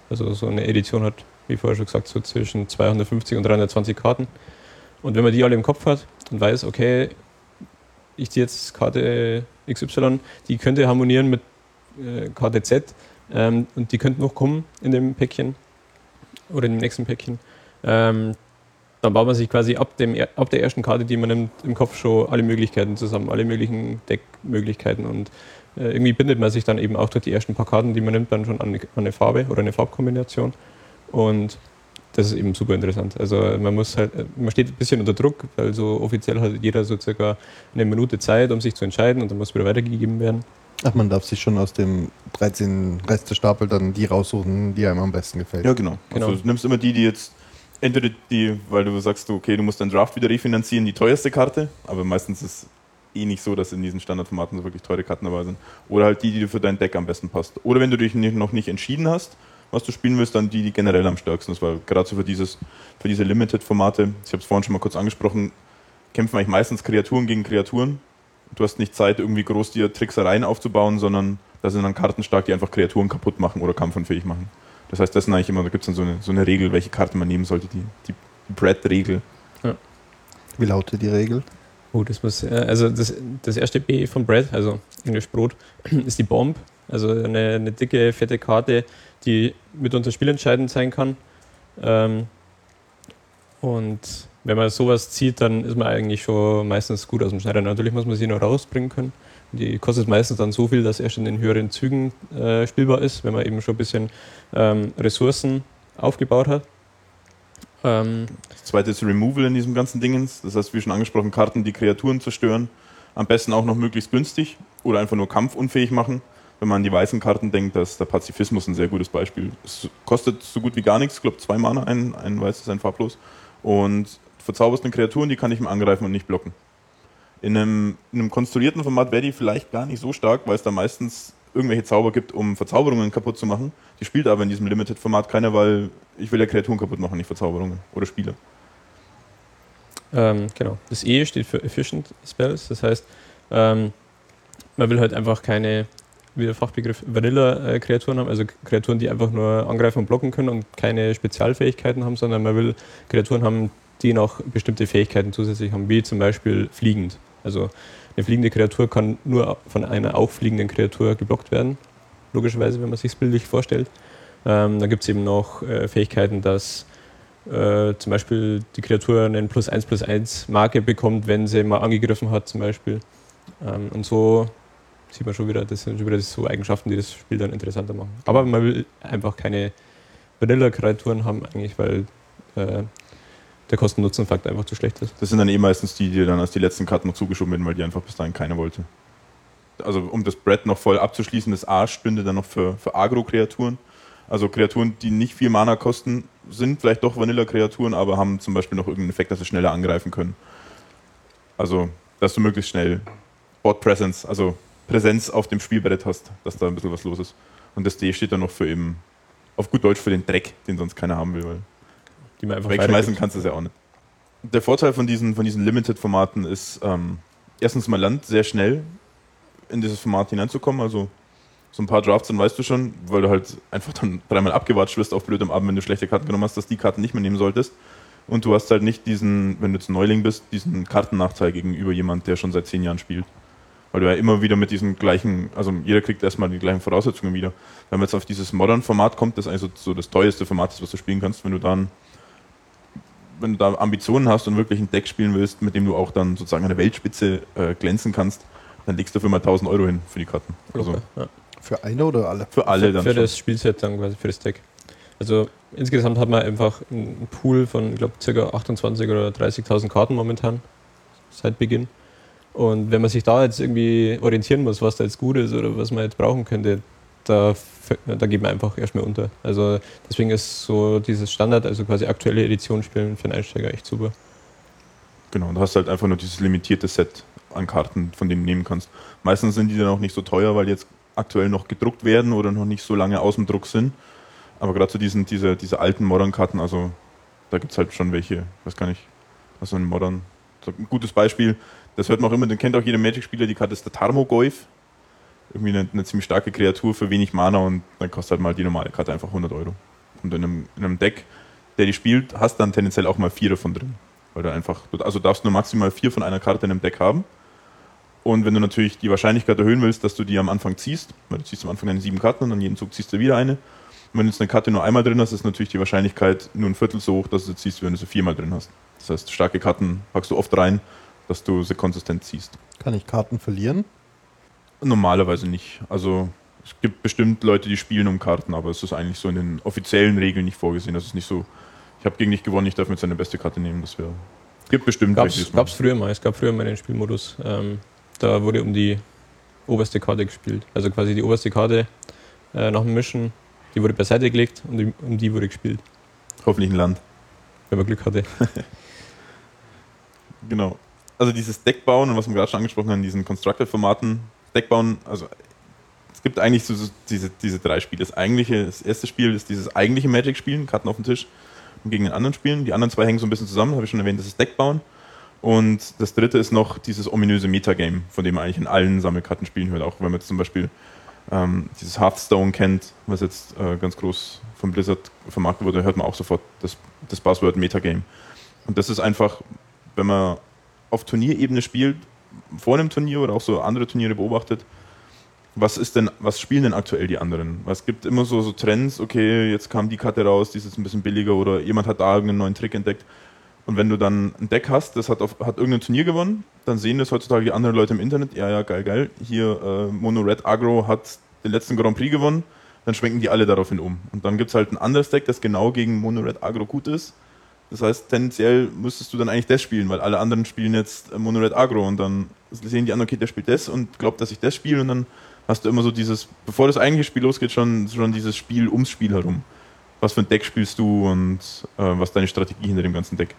Speaker 3: Also so eine Edition hat, wie vorher schon gesagt, so zwischen zweihundertfünfzig und dreihundertzwanzig Karten. Und wenn man die alle im Kopf hat und weiß, okay, ich ziehe jetzt Karte X Y, die könnte harmonieren mit äh, Karte Z ähm, und die könnte noch kommen in dem Päckchen oder in dem nächsten Päckchen, ähm, dann baut man sich quasi ab, dem, ab der ersten Karte, die man nimmt, im Kopf schon alle Möglichkeiten zusammen, alle möglichen Deckmöglichkeiten und äh, irgendwie bindet man sich dann eben auch durch die ersten paar Karten, die man nimmt, dann schon an eine, an eine Farbe oder eine Farbkombination und das ist eben super interessant. Also man muss halt, man steht ein bisschen unter Druck, weil so offiziell hat jeder so circa eine Minute Zeit, um sich zu entscheiden und dann muss wieder weitergegeben werden.
Speaker 2: Ach, man darf sich schon aus dem dreizehn Reste-Stapel dann die raussuchen, die einem am besten gefällt.
Speaker 1: Ja, genau.
Speaker 3: Genau.
Speaker 1: Also du nimmst immer die, die jetzt entweder die, weil du sagst, okay, du musst deinen Draft wieder refinanzieren, die teuerste Karte, aber meistens ist es eh nicht so, dass in diesen Standardformaten so wirklich teure Karten dabei sind. Oder halt die, die für dein Deck am besten passt. Oder wenn du dich noch nicht entschieden hast, was du spielen willst, dann die, die generell am stärksten ist, weil gerade so für, dieses, für diese Limited-Formate, ich habe es vorhin schon mal kurz angesprochen, kämpfen eigentlich meistens Kreaturen gegen Kreaturen. Du hast nicht Zeit, irgendwie groß dir Tricksereien aufzubauen, sondern da sind dann Karten stark, die einfach Kreaturen kaputt machen oder kampfunfähig machen. Das heißt, das sind eigentlich immer, da gibt es dann so eine, so eine Regel, welche Karte man nehmen sollte, die, die, die Brett-Regel.
Speaker 3: Ja.
Speaker 2: Wie lautet die Regel?
Speaker 3: Oh, das muss, also das, das erste B von Bread, also Englisch Brot, ist die Bomb. Also eine, eine dicke, fette Karte, die mitunter spielentscheidend sein kann. Ähm, und wenn man sowas zieht, dann ist man eigentlich schon meistens gut aus dem Schneider. Natürlich muss man sie noch rausbringen können. Die kostet meistens dann so viel, dass erst in den höheren Zügen äh, spielbar ist, wenn man eben schon ein bisschen ähm, Ressourcen aufgebaut hat. Ähm,
Speaker 1: Das zweite ist Removal in diesem ganzen Dingens. Das heißt, wie schon angesprochen, Karten, die Kreaturen zerstören. Am besten auch noch möglichst günstig oder einfach nur kampfunfähig machen. Wenn man an die weißen Karten denkt, da ist der Pazifismus ein sehr gutes Beispiel. Es kostet so gut wie gar nichts, ich glaube zwei Mana, ein, ein weißes, ein farblos. Und verzauberst eine Kreaturen, die kann ich mir angreifen und nicht blocken. In einem, in einem konstruierten Format wäre die vielleicht gar nicht so stark, weil es da meistens irgendwelche Zauber gibt, um Verzauberungen kaputt zu machen. Die spielt aber in diesem Limited-Format keiner, weil ich will ja Kreaturen kaputt machen, nicht Verzauberungen oder Spiele.
Speaker 3: ähm, genau. Das E steht für Efficient Spells, das heißt, ähm, man will halt einfach keine, wie der Fachbegriff, Vanilla-Kreaturen haben, also Kreaturen, die einfach nur angreifen und blocken können und keine Spezialfähigkeiten haben, sondern man will Kreaturen haben, die noch bestimmte Fähigkeiten zusätzlich haben, wie zum Beispiel fliegend. Also eine fliegende Kreatur kann nur von einer auch fliegenden Kreatur geblockt werden, logischerweise, wenn man sich es bildlich vorstellt. Ähm, dann gibt es eben noch äh, Fähigkeiten, dass äh, zum Beispiel die Kreatur einen plus eins plus eins Marke bekommt, wenn sie mal angegriffen hat zum Beispiel. Ähm, und so sieht man schon wieder, das sind schon wieder so Eigenschaften, die das Spiel dann interessanter machen. Aber man will einfach keine Vanilla-Kreaturen haben eigentlich, weil äh, der Kosten-Nutzen-Faktor einfach zu schlecht ist.
Speaker 1: Das sind dann eh meistens die, die dann als die letzten Karten noch zugeschoben werden, weil die einfach bis dahin keiner wollte. Also um das Brett noch voll abzuschließen, das A stünde dann noch für, für Agro-Kreaturen. Also Kreaturen, die nicht viel Mana kosten, sind vielleicht doch Vanilla-Kreaturen, aber haben zum Beispiel noch irgendeinen Effekt, dass sie schneller angreifen können. Also, dass du möglichst schnell Board Presence, also Präsenz auf dem Spielbrett hast, dass da ein bisschen was los ist. Und das D steht dann noch für eben, auf gut Deutsch, für den Dreck, den sonst keiner haben will, weil
Speaker 3: Die man einfach
Speaker 1: wegschmeißen kannst du es ja auch nicht. Der Vorteil von diesen, von diesen Limited-Formaten ist, ähm, erstens, man lernt sehr schnell in dieses Format hineinzukommen, also so ein paar Drafts, dann weißt du schon, weil du halt einfach dann dreimal abgewatscht wirst auf blöd am Abend, wenn du schlechte Karten genommen hast, dass die Karten nicht mehr nehmen solltest. Und du hast halt nicht diesen, wenn du jetzt ein Neuling bist, diesen Kartennachteil gegenüber jemand, der schon seit zehn Jahren spielt. Weil du ja immer wieder mit diesen gleichen, also jeder kriegt erstmal die gleichen Voraussetzungen wieder. Wenn man jetzt auf dieses Modern-Format kommt, das eigentlich so, so das teuerste Format ist, was du spielen kannst, wenn du dann, wenn du da Ambitionen hast und wirklich ein Deck spielen willst, mit dem du auch dann sozusagen an der Weltspitze äh, glänzen kannst, dann legst du dafür mal tausend Euro hin für die Karten. Also
Speaker 3: ja.
Speaker 2: Für eine oder alle?
Speaker 1: für alle
Speaker 3: für,
Speaker 1: dann
Speaker 3: für
Speaker 1: schon.
Speaker 3: das Spielset dann quasi, für das Deck. Also insgesamt hat man einfach einen Pool von, ich glaube, ca. achtundzwanzig oder dreißigtausend Karten momentan seit Beginn. Und wenn man sich da jetzt irgendwie orientieren muss, was da jetzt gut ist oder was man jetzt brauchen könnte, da, da geht man einfach erstmal unter. Also deswegen ist so dieses Standard, also quasi aktuelle Edition spielen für einen Einsteiger echt super.
Speaker 1: Genau, du hast halt einfach nur dieses limitierte Set an Karten, von denen du nehmen kannst. Meistens sind die dann auch nicht so teuer, weil die jetzt aktuell noch gedruckt werden oder noch nicht so lange aus dem Druck sind. Aber gerade so diesen, diese, diese alten Modern-Karten, also da gibt es halt schon welche, ich weiß gar nicht, was so ein Modern, so ein gutes Beispiel, das hört man auch immer, den kennt auch jeder Magic-Spieler, die Karte ist der Tarmogoyf. Irgendwie eine, eine ziemlich starke Kreatur für wenig Mana und dann kostet halt mal die normale Karte einfach hundert Euro. Und in einem, in einem Deck, der die spielt, hast dann tendenziell auch mal vier davon drin. Weil du einfach, also darfst nur maximal vier von einer Karte in einem Deck haben. Und wenn du natürlich die Wahrscheinlichkeit erhöhen willst, dass du die am Anfang ziehst, weil du ziehst am Anfang deine sieben Karten und dann jeden Zug ziehst du wieder eine. Und wenn du jetzt eine Karte nur einmal drin hast, ist natürlich die Wahrscheinlichkeit nur ein Viertel so hoch, dass du sie ziehst, wie wenn du sie viermal drin hast. Das heißt, starke Karten packst du oft rein, dass du sie konsistent ziehst.
Speaker 2: Kann ich Karten verlieren?
Speaker 1: Normalerweise nicht. Also es gibt bestimmt Leute, die spielen um Karten, aber es ist eigentlich so in den offiziellen Regeln nicht vorgesehen. Das ist nicht so, ich habe gegen dich gewonnen, ich darf mir jetzt eine beste Karte nehmen. Das wäre. Gibt bestimmt.
Speaker 3: Gab es früher mal. Es gab früher mal den Spielmodus. Ähm, da wurde um die oberste Karte gespielt. Also quasi die oberste Karte äh, nach dem Mischen, die wurde beiseite gelegt und die, um die wurde gespielt.
Speaker 1: Hoffentlich ein Land.
Speaker 3: Wenn man Glück hatte.
Speaker 1: Genau. Also dieses Deckbauen und was wir gerade schon angesprochen haben, diesen Constructed-Formaten, Deckbauen, also es gibt eigentlich so, so diese, diese drei Spiele. Das eigentliche, das erste Spiel ist dieses eigentliche Magic-Spielen, Karten auf dem Tisch und gegen den anderen spielen. Die anderen zwei hängen so ein bisschen zusammen, habe ich schon erwähnt, das ist Deckbauen. Und das dritte ist noch dieses ominöse Metagame, von dem man eigentlich in allen Sammelkartenspielen hört, auch wenn man jetzt zum Beispiel ähm, dieses Hearthstone kennt, was jetzt äh, ganz groß von Blizzard vermarktet wurde, hört man auch sofort das, das Buzzword Metagame. Und das ist einfach, wenn man auf Turnierebene spielt, vor einem Turnier oder auch so andere Turniere beobachtet, was ist denn, was spielen denn aktuell die anderen? Es gibt immer so, so Trends, okay, jetzt kam die Karte raus, die ist jetzt ein bisschen billiger oder jemand hat da irgendeinen neuen Trick entdeckt. Und wenn du dann ein Deck hast, das hat, auf, hat irgendein Turnier gewonnen, dann sehen das heutzutage die anderen Leute im Internet, ja, ja, geil, geil, hier äh, Mono Red Agro hat den letzten Grand Prix gewonnen, dann schwenken die alle daraufhin um. Und dann gibt es halt ein anderes Deck, das genau gegen Mono Red Agro gut ist. Das heißt, tendenziell müsstest du dann eigentlich das spielen, weil alle anderen spielen jetzt Mono Red Agro und dann sehen die anderen, okay, der spielt das und glaubt, dass ich das spiele und dann hast du immer so dieses, bevor das eigentliche Spiel losgeht, schon, schon dieses Spiel ums Spiel herum. Was für ein Deck spielst du und äh, was ist deine Strategie hinter dem ganzen Deck.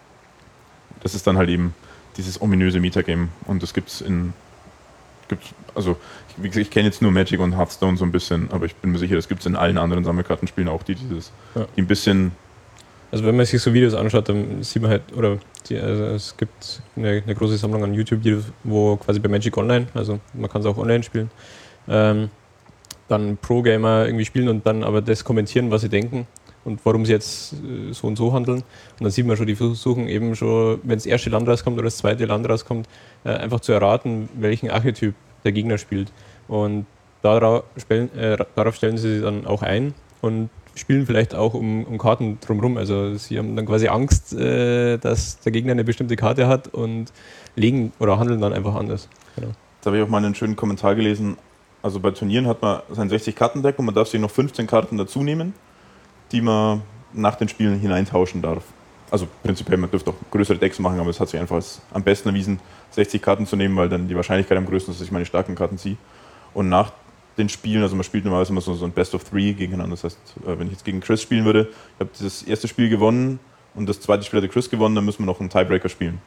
Speaker 1: Das ist dann halt eben dieses ominöse Metagame und das gibt's in, gibt's, also ich, wie gesagt, ich kenne jetzt nur Magic und Hearthstone so ein bisschen, aber ich bin mir sicher, das gibt es in allen anderen Sammelkartenspielen auch, die dieses,
Speaker 3: ja.
Speaker 1: die ein bisschen.
Speaker 3: Also wenn man sich so Videos anschaut, dann sieht man halt, oder die, also es gibt eine, eine große Sammlung an YouTube-Videos, wo quasi bei Magic Online, also man kann es auch online spielen, ähm, dann Pro-Gamer irgendwie spielen und dann aber das kommentieren, was sie denken und warum sie jetzt äh, so und so handeln. Und dann sieht man schon, die versuchen eben schon, wenn das erste Land rauskommt oder das zweite Land rauskommt, äh, einfach zu erraten, welchen Archetyp der Gegner spielt. Und darauf, stellen, äh, darauf stellen sie sich dann auch ein und spielen vielleicht auch um, um Karten drumherum. Also sie haben dann quasi Angst, äh, dass der Gegner eine bestimmte Karte hat und legen oder handeln dann einfach anders. Genau.
Speaker 1: Da habe ich auch mal einen schönen Kommentar gelesen. Also bei Turnieren hat man sein sechzig-Karten-Deck und man darf sich noch fünfzehn Karten dazu nehmen, die man nach den Spielen hineintauschen darf. Also prinzipiell, man dürfte auch größere Decks machen, aber es hat sich einfach als am besten erwiesen, sechzig Karten zu nehmen, weil dann die Wahrscheinlichkeit am größten ist, dass ich meine starken Karten ziehe. Und nach den Spielen, also man spielt normalerweise immer so, so ein Best of Three gegeneinander. Das heißt, wenn ich jetzt gegen Chris spielen würde, ich habe das erste Spiel gewonnen und das zweite Spiel hatte Chris gewonnen, dann müssen wir noch einen Tiebreaker spielen.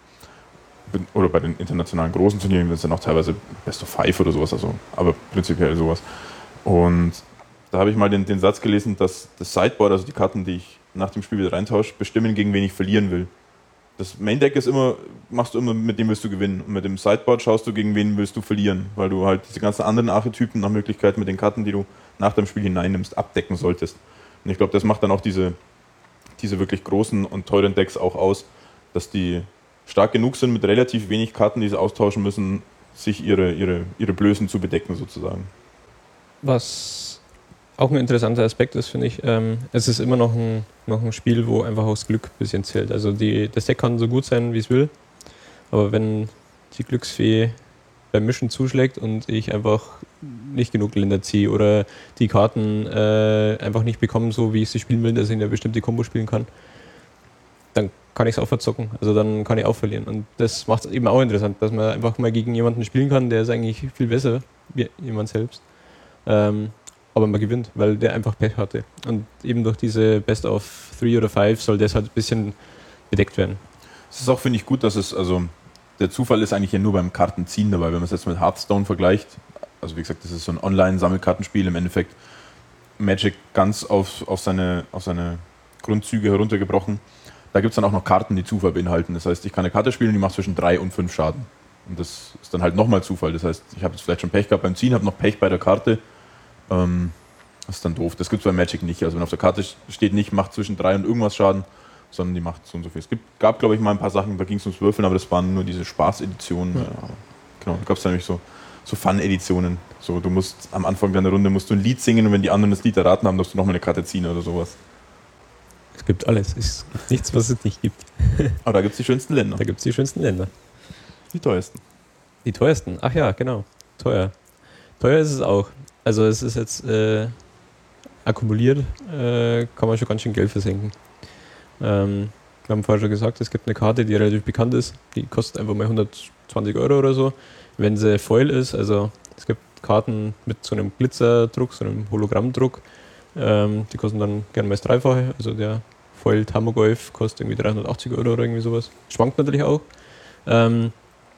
Speaker 1: Oder bei den internationalen großen Turnieren sind es dann auch teilweise Best of Five oder sowas, also, aber prinzipiell sowas. Und da habe ich mal den, den Satz gelesen, dass das Sideboard, also die Karten, die ich nach dem Spiel wieder reintausche, bestimmen, gegen wen ich verlieren will. Das Main Deck ist immer, machst du immer, mit dem willst du gewinnen. Und mit dem Sideboard schaust du, gegen wen willst du verlieren, weil du halt diese ganzen anderen Archetypen nach Möglichkeit mit den Karten, die du nach dem Spiel hineinnimmst, abdecken solltest. Und ich glaube, das macht dann auch diese, diese wirklich großen und teuren Decks auch aus, dass die stark genug sind, mit relativ wenig Karten, die sie austauschen müssen, sich ihre, ihre, ihre Blößen zu bedecken sozusagen.
Speaker 3: Was auch ein interessanter Aspekt ist, finde ich, ähm, es ist immer noch ein, noch ein Spiel, wo einfach auch das Glück ein bisschen zählt. Also die, das Deck kann so gut sein, wie es will, aber wenn die Glücksfee beim Mischen zuschlägt und ich einfach nicht genug Länder ziehe oder die Karten äh, einfach nicht bekomme, so wie ich sie spielen will, dass ich eine bestimmte Kombo spielen kann, dann kann ich es auch verzocken. Also dann kann ich auch verlieren. Und das macht es eben auch interessant, dass man einfach mal gegen jemanden spielen kann, der ist eigentlich viel besser wie jemand selbst. Ähm, aber man gewinnt, weil der einfach Pech hatte. Und eben durch diese Best of Three oder Five soll das halt ein bisschen bedeckt werden.
Speaker 1: Es ist auch, finde ich, gut, dass es, also der Zufall ist eigentlich ja nur beim Kartenziehen dabei, wenn man es jetzt mit Hearthstone vergleicht. Also wie gesagt, das ist so ein Online-Sammelkartenspiel, im Endeffekt Magic ganz auf, auf, seine, auf seine Grundzüge heruntergebrochen. Da gibt es dann auch noch Karten, die Zufall beinhalten. Das heißt, ich kann eine Karte spielen, die macht zwischen drei und fünf Schaden. Und das ist dann halt nochmal Zufall. Das heißt, ich habe jetzt vielleicht schon Pech gehabt beim Ziehen, habe noch Pech bei der Karte. Ähm, Das ist dann doof. Das gibt es bei Magic nicht. Also wenn auf der Karte steht nicht, macht zwischen drei und irgendwas Schaden, sondern die macht so und so viel. Es gibt, gab, glaube ich, mal ein paar Sachen, da ging es ums Würfeln, aber das waren nur diese Spaß-Editionen. Ja. Ja, genau, da gab es nämlich so, so Fun-Editionen. So, du musst am Anfang deiner Runde musst du ein Lied singen und wenn die anderen das Lied erraten haben, darfst du nochmal eine Karte ziehen oder sowas.
Speaker 3: Es gibt alles. Es gibt nichts, was es nicht gibt.
Speaker 1: Aber da gibt es die schönsten Länder.
Speaker 3: Da gibt es die schönsten Länder.
Speaker 1: Die teuersten.
Speaker 3: Die teuersten? Ach ja, genau. Teuer. Teuer ist es auch. Also es ist jetzt äh, akkumuliert, äh, kann man schon ganz schön Geld versenken. Ähm, wir haben vorher schon gesagt, es gibt eine Karte, die relativ bekannt ist. Die kostet einfach mal hundertzwanzig Euro oder so. Wenn sie Foil ist, also es gibt Karten mit so einem Glitzerdruck, so einem Hologrammdruck. Ähm, die kosten dann gerne mal das Dreifache. Also der Foil Tamagolf kostet irgendwie dreihundertachtzig Euro oder irgendwie sowas. Schwankt natürlich auch. Ähm,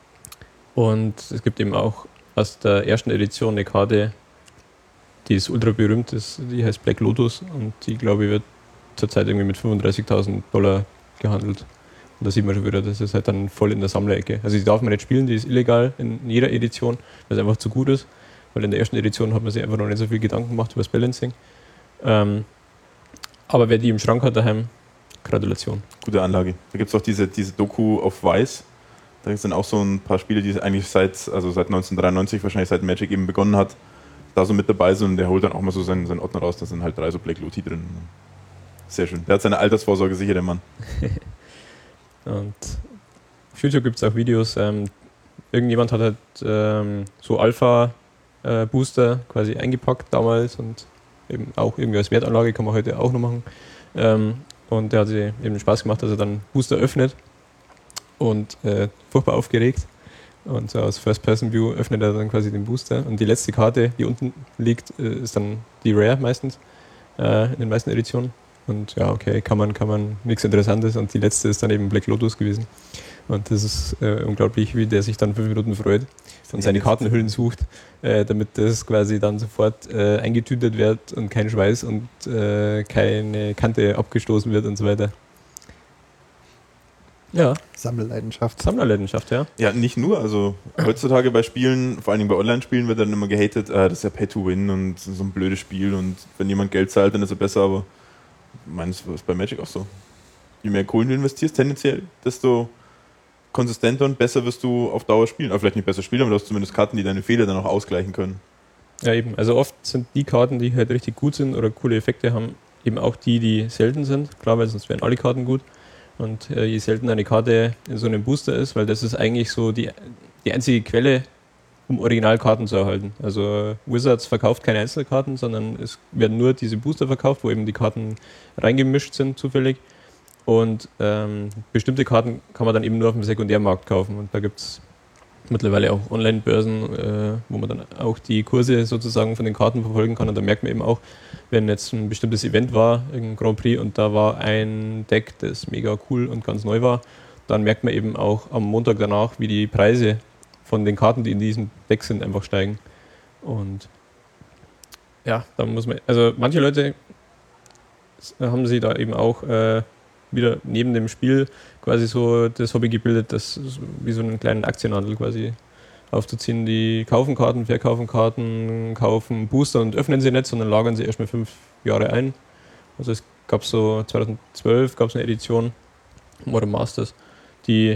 Speaker 3: und es gibt eben auch aus der ersten Edition eine Karte, die ist ultra berühmt, ist, die heißt Black Lotus und die, glaube ich, wird zurzeit irgendwie mit fünfunddreißigtausend Dollar gehandelt. Und da sieht man schon wieder, das ist halt dann voll in der Sammlerecke. Also die darf man nicht spielen, die ist illegal in jeder Edition, weil es einfach zu gut ist. Weil in der ersten Edition hat man sich einfach noch nicht so viel Gedanken gemacht über das Balancing. Ähm, aber wer die im Schrank hat daheim, Gratulation.
Speaker 1: Gute Anlage. Da gibt es auch diese, diese Doku auf Weiß. Da sind auch so ein paar Spiele, die eigentlich seit, also seit neunzehnhundertdreiundneunzig, wahrscheinlich seit Magic eben begonnen hat, da so mit dabei sind und der holt dann auch mal so seinen, seinen Ordner raus, da sind halt drei so Black Loti drin. Sehr schön. Der hat seine Altersvorsorge sicher, der Mann.
Speaker 3: Und auf YouTube gibt es auch Videos, ähm, irgendjemand hat halt ähm, so Alpha-Booster äh, quasi eingepackt damals und eben auch irgendwie als Wertanlage, kann man heute auch noch machen. Ähm, und der hat sich eben Spaß gemacht, dass er dann Booster öffnet und äh, furchtbar aufgeregt. Und so aus First-Person-View öffnet er dann quasi den Booster. Und die letzte Karte, die unten liegt, ist dann die Rare meistens, äh, in den meisten Editionen. Und ja, okay, kann man, kann man, nichts Interessantes. Und die letzte ist dann eben Black Lotus gewesen. Und das ist äh, unglaublich, wie der sich dann fünf Minuten freut und seine Kartenhüllen sucht, äh, damit das quasi dann sofort äh, eingetütet wird und kein Schweiß und äh, keine Kante abgestoßen wird und so weiter. Ja.
Speaker 2: Sammelleidenschaft.
Speaker 3: Sammlerleidenschaft, ja.
Speaker 1: Ja, nicht nur. Also heutzutage bei Spielen, vor allen Dingen bei Online-Spielen, wird dann immer gehatet, äh, das ist ja Pay-to-Win und so ein blödes Spiel und wenn jemand Geld zahlt, dann ist er besser, aber meines ist bei Magic auch so. Je mehr Kohlen du investierst, tendenziell, desto konsistenter und besser wirst du auf Dauer spielen. Aber vielleicht nicht besser spielen, aber du hast zumindest Karten, die deine Fehler dann auch ausgleichen können.
Speaker 3: Ja, eben. Also oft sind die Karten, die halt richtig gut sind oder coole Effekte haben, eben auch die, die selten sind. Klar, weil sonst wären alle Karten gut. Und äh, je seltener eine Karte in so einem Booster ist, weil das ist eigentlich so die, die einzige Quelle, um Originalkarten zu erhalten. Also Wizards verkauft keine Einzelkarten, sondern es werden nur diese Booster verkauft, wo eben die Karten reingemischt sind zufällig. Und ähm, bestimmte Karten kann man dann eben nur auf dem Sekundärmarkt kaufen. Und da gibt es mittlerweile auch Online-Börsen, äh, wo man dann auch die Kurse sozusagen von den Karten verfolgen kann. Und da merkt man eben auch, wenn jetzt ein bestimmtes Event war, ein Grand Prix, und da war ein Deck, das mega cool und ganz neu war, dann merkt man eben auch am Montag danach, wie die Preise von den Karten, die in diesem Deck sind, einfach steigen. Und ja, da muss man, also manche Leute haben sich da eben auch äh, wieder neben dem Spiel quasi so das Hobby gebildet, das wie so einen kleinen Aktienhandel quasi aufzuziehen. Die kaufen Karten, verkaufen Karten, kaufen Booster und öffnen sie nicht, sondern lagern sie erstmal fünf Jahre ein. Also es gab so zweitausendzwölf gab es eine Edition, Modern Masters, die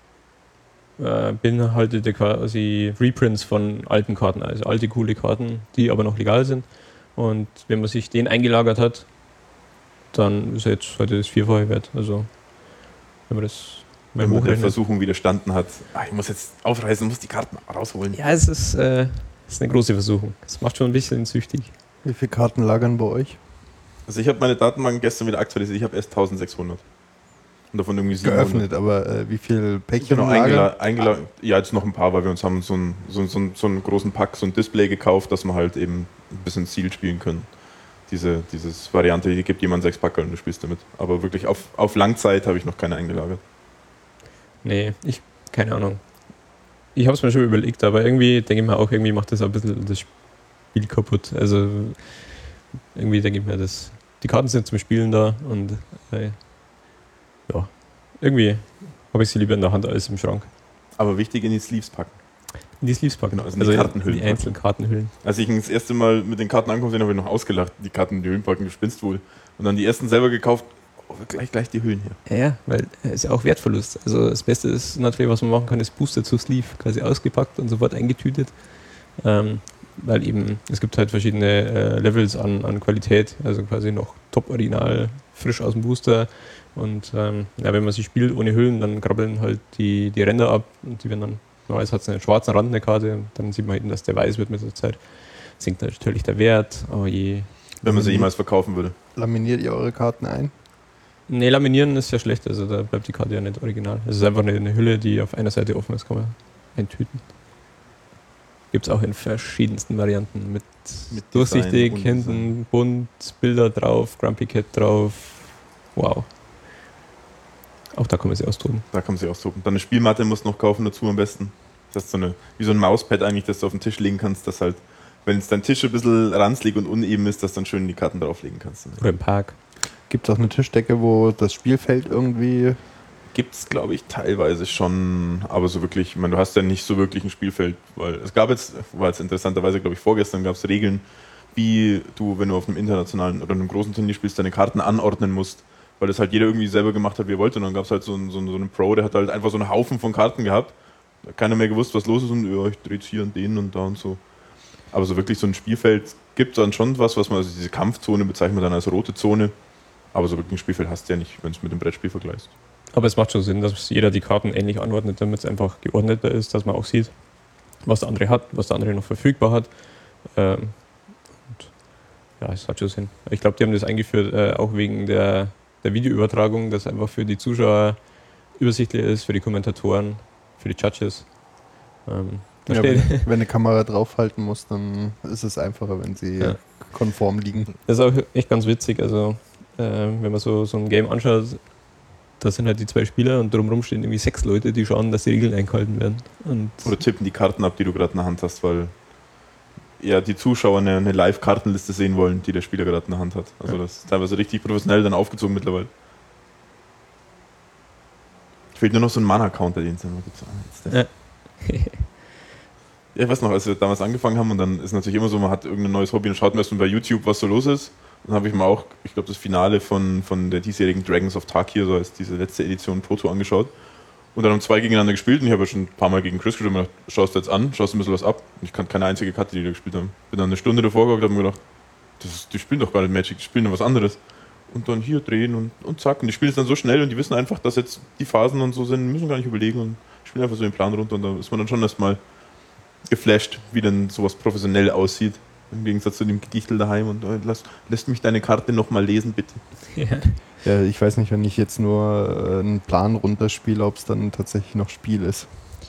Speaker 3: äh, beinhaltete quasi Reprints von alten Karten, also alte coole Karten, die aber noch legal sind. Und wenn man sich den eingelagert hat, dann ist er jetzt heute das Vierfache wert. Also wenn man das
Speaker 1: Wenn man der Versuchung widerstanden hat, ach, ich muss jetzt aufreißen, muss die Karten rausholen.
Speaker 3: Ja, es ist, äh, es ist eine große Versuchung. Es macht schon ein bisschen süchtig.
Speaker 2: Wie viele Karten lagern bei euch?
Speaker 1: Also ich habe meine Datenbank gestern wieder aktualisiert, ich habe erst eintausendsechshundert. Und davon irgendwie siebenhundert.
Speaker 2: Geöffnet, aber äh, wie viel Päckchen
Speaker 1: Genau,
Speaker 2: lagern?
Speaker 1: eingela- eingela- ja, jetzt noch ein paar, weil wir uns haben so einen, so, so, so einen großen Pack, so ein Display gekauft, dass wir halt eben ein bisschen Sealed spielen können. Diese dieses Variante, die gibt jemand sechs Packer und du spielst damit. Aber wirklich auf, auf Langzeit habe ich noch keine eingelagert.
Speaker 3: Nee, ich, keine Ahnung. Ich habe es mir schon überlegt, aber irgendwie denke ich mir auch, irgendwie macht das auch ein bisschen das Spiel kaputt. Also irgendwie denke ich mir, das, die Karten sind zum Spielen da und äh, ja, irgendwie habe ich sie lieber in der Hand als im Schrank.
Speaker 1: Aber wichtig in die Sleeves packen.
Speaker 3: In die Sleeves packen.
Speaker 1: Genau, also in die
Speaker 3: also
Speaker 1: Kartenhüllen.
Speaker 3: Die einzelnen Kartenhüllen.
Speaker 1: Als ich das erste Mal mit den Karten angekommen bin, habe ich noch ausgelacht. Die Karten in die Hüllen packen, du spinnst wohl. Und dann die ersten selber gekauft, oh, gleich, gleich die Hüllen hier.
Speaker 3: Ja, ja, weil es ist ja auch Wertverlust. Also das Beste ist natürlich, was man machen kann, ist Booster zu Sleeve quasi ausgepackt und sofort eingetütet. Ähm, weil eben, es gibt halt verschiedene äh, Levels an, an Qualität, also quasi noch top-original, frisch aus dem Booster. Und ähm, ja, wenn man sie spielt ohne Hüllen, dann krabbeln halt die, die Ränder ab und die werden dann, normalerweise hat es einen schwarzen Rand eine Karte und dann sieht man eben, dass der weiß wird mit der Zeit. Sinkt natürlich der Wert, oh je.
Speaker 1: Wenn man sie jemals verkaufen würde.
Speaker 2: Laminiert ihr eure Karten ein?
Speaker 3: Ne, laminieren ist ja schlecht, also da bleibt die Karte ja nicht original. Es ist einfach eine, eine Hülle, die auf einer Seite offen ist, kann man eintüten. Gibt es auch in verschiedensten Varianten mit, mit durchsichtig, hinten bunt, Bilder drauf, Grumpy Cat drauf. Wow. Auch da kann man sie austoben.
Speaker 1: Da kann man sie austoben. Dann eine Spielmatte musst du noch kaufen dazu am besten. Das ist so eine, wie so ein Mauspad eigentlich, das du auf den Tisch legen kannst, dass halt, wenn es dein Tisch ein bisschen ranzlig und uneben ist, dass dann schön die Karten drauflegen kannst.
Speaker 3: Oder im Park.
Speaker 2: Gibt es auch eine Tischdecke, wo das Spielfeld irgendwie...
Speaker 1: Gibt es, glaube ich, teilweise schon, aber so wirklich, ich meine, du hast ja nicht so wirklich ein Spielfeld, weil es gab jetzt, war jetzt interessanterweise, glaube ich, vorgestern gab es Regeln, wie du, wenn du auf einem internationalen oder einem großen Turnier spielst, deine Karten anordnen musst, weil das halt jeder irgendwie selber gemacht hat, wie er wollte. Und dann gab es halt so einen, so, einen, so einen Pro, der hat halt einfach so einen Haufen von Karten gehabt, da hat keiner mehr gewusst, was los ist und ja, ich drehe jetzt hier und den und da und so. Aber so wirklich so ein Spielfeld gibt es dann schon was, was man, also diese Kampfzone bezeichnet man dann als rote Zone, aber so wirklich ein Spielfeld hast du ja nicht, wenn du es mit dem Brettspiel vergleichst.
Speaker 3: Aber es macht schon Sinn, dass jeder die Karten ähnlich anordnet, damit es einfach geordneter ist, dass man auch sieht, was der andere hat, was der andere noch verfügbar hat. Ähm, und ja, es hat schon Sinn. Ich glaube, die haben das eingeführt, äh, auch wegen der, der Videoübertragung, dass einfach für die Zuschauer übersichtlicher ist, für die Kommentatoren, für die Judges. Ähm,
Speaker 2: ja, wenn, wenn eine Kamera draufhalten muss, dann ist es einfacher, wenn sie ja. konform liegen.
Speaker 3: Das ist auch echt ganz witzig. Also, äh, wenn man so, so ein Game anschaut, da sind halt die zwei Spieler und drumherum stehen irgendwie sechs Leute, die schauen, dass die Regeln eingehalten werden. Und
Speaker 1: oder tippen die Karten ab, die du gerade in der Hand hast, weil ja die Zuschauer eine, eine Live-Kartenliste sehen wollen, die der Spieler gerade in der Hand hat. Also ja. Das ist teilweise richtig professionell dann aufgezogen mittlerweile. Fehlt nur noch so ein Mana-Counter, den es dann gibt. Ja. Ja, ich weiß noch, als wir damals angefangen haben und dann ist natürlich immer so, man hat irgendein neues Hobby und schaut erst mal bei YouTube, was so los ist. Dann habe ich mir auch, ich glaube, das Finale von, von der diesjährigen Dragons of Tarkir, so heißt diese letzte Edition Proto, angeschaut. Und dann haben zwei gegeneinander gespielt und ich habe ja schon ein paar Mal gegen Chris gespielt und mir gedacht, schaust du jetzt an, schaust du ein bisschen was ab. Und ich kann keine einzige Karte, die die gespielt haben. Bin dann eine Stunde davor geguckt und habe mir gedacht, das ist, die spielen doch gar nicht Magic, die spielen doch was anderes. Und dann hier drehen und, und zack. Und die spielen es dann so schnell und die wissen einfach, dass jetzt die Phasen und so sind, müssen gar nicht überlegen und spielen einfach so den Plan runter. Und da ist man dann schon erstmal geflasht, wie denn sowas professionell aussieht. Im Gegensatz zu dem Gedichtel daheim und äh, lass, lässt mich deine Karte nochmal lesen, bitte.
Speaker 2: Ja. Ja, ich weiß nicht, wenn ich jetzt nur äh, einen Plan runterspiele, ob es dann tatsächlich noch Spiel ist.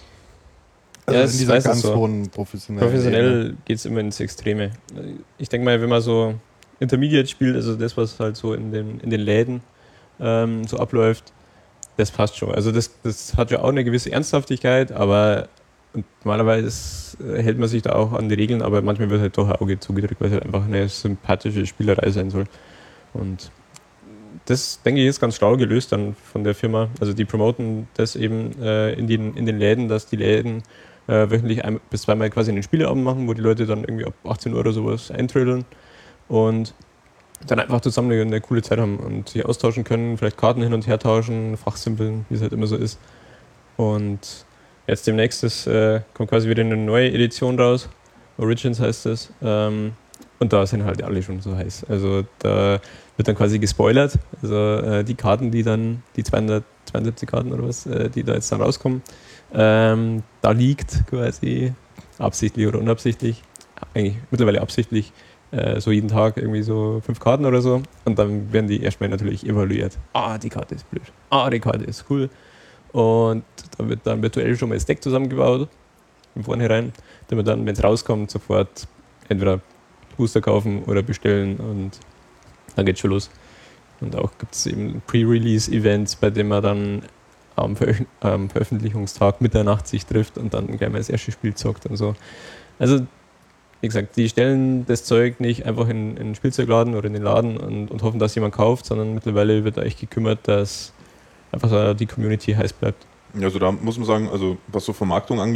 Speaker 3: Also ja, in dieser ganz
Speaker 2: so hohen professionellen
Speaker 3: Professionell geht es immer ins Extreme. Ich denke mal, wenn man so Intermediate spielt, also das, was halt so in den, in den Läden ähm, so abläuft, das passt schon. Also das, das hat ja auch eine gewisse Ernsthaftigkeit, aber und normalerweise hält man sich da auch an die Regeln, aber manchmal wird halt doch ein Auge zugedrückt, weil es halt einfach eine sympathische Spielerei sein soll. Und das, denke ich, ist ganz schlau gelöst dann von der Firma. Also die promoten das eben äh, in, den, in den Läden, dass die Läden äh, wöchentlich ein bis zweimal quasi einen Spieleabend machen, wo die Leute dann irgendwie ab achtzehn Uhr oder sowas eintrödeln und dann einfach zusammen eine, eine coole Zeit haben und sich austauschen können, vielleicht Karten hin und her tauschen, fachsimpeln, wie es halt immer so ist. Und jetzt demnächst ist, äh, kommt quasi wieder eine neue Edition raus. Origins heißt es. Ähm, und da sind halt alle schon so heiß. Also da wird dann quasi gespoilert. Also äh, die Karten, die dann, die zweihundertzweiundsiebzig Karten oder was, äh, die da jetzt dann rauskommen, ähm, da liegt quasi absichtlich oder unabsichtlich, eigentlich mittlerweile absichtlich, äh, so jeden Tag irgendwie so fünf Karten oder so. Und dann werden die erstmal natürlich evaluiert. Ah, die Karte ist blöd. Ah, die Karte ist cool. Und da wird dann virtuell schon mal das Deck zusammengebaut, im Vornherein, damit dann, wenn es rauskommt, sofort entweder Booster kaufen oder bestellen und dann geht's schon los. Und auch gibt es eben Pre-Release-Events, bei denen man dann am, Veröf- am Veröffentlichungstag Mitternacht sich trifft und dann gleich mal das erste Spiel zockt und so. Also, wie gesagt, die stellen das Zeug nicht einfach in, in den Spielzeugladen oder in den Laden und, und hoffen, dass jemand kauft, sondern mittlerweile wird da echt gekümmert, dass einfach so die Community heiß bleibt.
Speaker 1: Ja, also da muss man sagen, also was so Vermarktung angeht,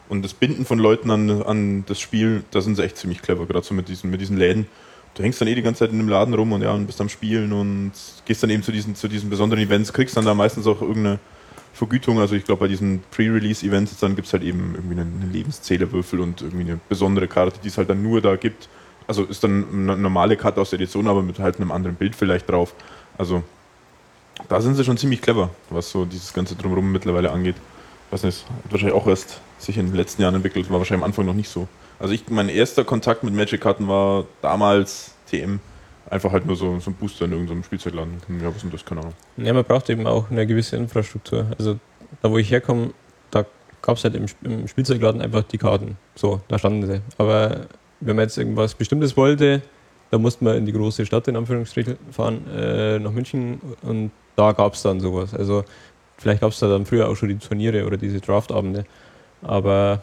Speaker 1: Und das Binden von Leuten an, an das Spiel, da sind sie echt ziemlich clever, gerade so mit diesen, mit diesen Läden. Du hängst dann eh die ganze Zeit in dem Laden rum und ja, und bist am Spielen und gehst dann eben zu diesen, zu diesen besonderen Events, kriegst dann da meistens auch irgendeine Vergütung. Also ich glaube, bei diesen Pre-Release-Events dann gibt es halt eben irgendwie einen, einen Lebenszählerwürfel und irgendwie eine besondere Karte, die es halt dann nur da gibt. Also ist dann eine normale Karte aus der Edition, aber mit halt einem anderen Bild vielleicht drauf. Also da sind sie schon ziemlich clever, was so dieses ganze Drumherum mittlerweile angeht. Ich weiß nicht, hat wahrscheinlich auch erst sich in den letzten Jahren entwickelt, war wahrscheinlich am Anfang noch nicht so. Also ich, mein erster Kontakt mit Magic-Karten war damals T M. Einfach halt nur so, so ein Booster in irgendeinem Spielzeugladen. Ja, was ist denn das? Keine Ahnung.
Speaker 3: Ja, man braucht eben auch eine gewisse Infrastruktur. Also da, wo ich herkomme, da gab es halt im, im Spielzeugladen einfach die Karten. So, da standen sie. Aber wenn man jetzt irgendwas Bestimmtes wollte, da musste man in die große Stadt, in Anführungsstrichen, fahren, äh, nach München, und da gab es dann sowas. Also vielleicht gab es da dann früher auch schon die Turniere oder diese Draftabende. Aber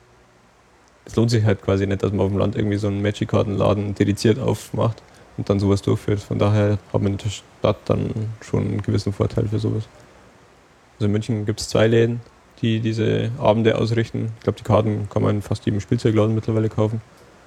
Speaker 3: es lohnt sich halt quasi nicht, dass man auf dem Land irgendwie so einen Magic-Kartenladen dediziert aufmacht und dann sowas durchführt. Von daher hat man in der Stadt dann schon einen gewissen Vorteil für sowas. Also in München gibt es zwei Läden, die diese Abende ausrichten. Ich glaube, die Karten kann man in fast jedem Spielzeugladen mittlerweile kaufen.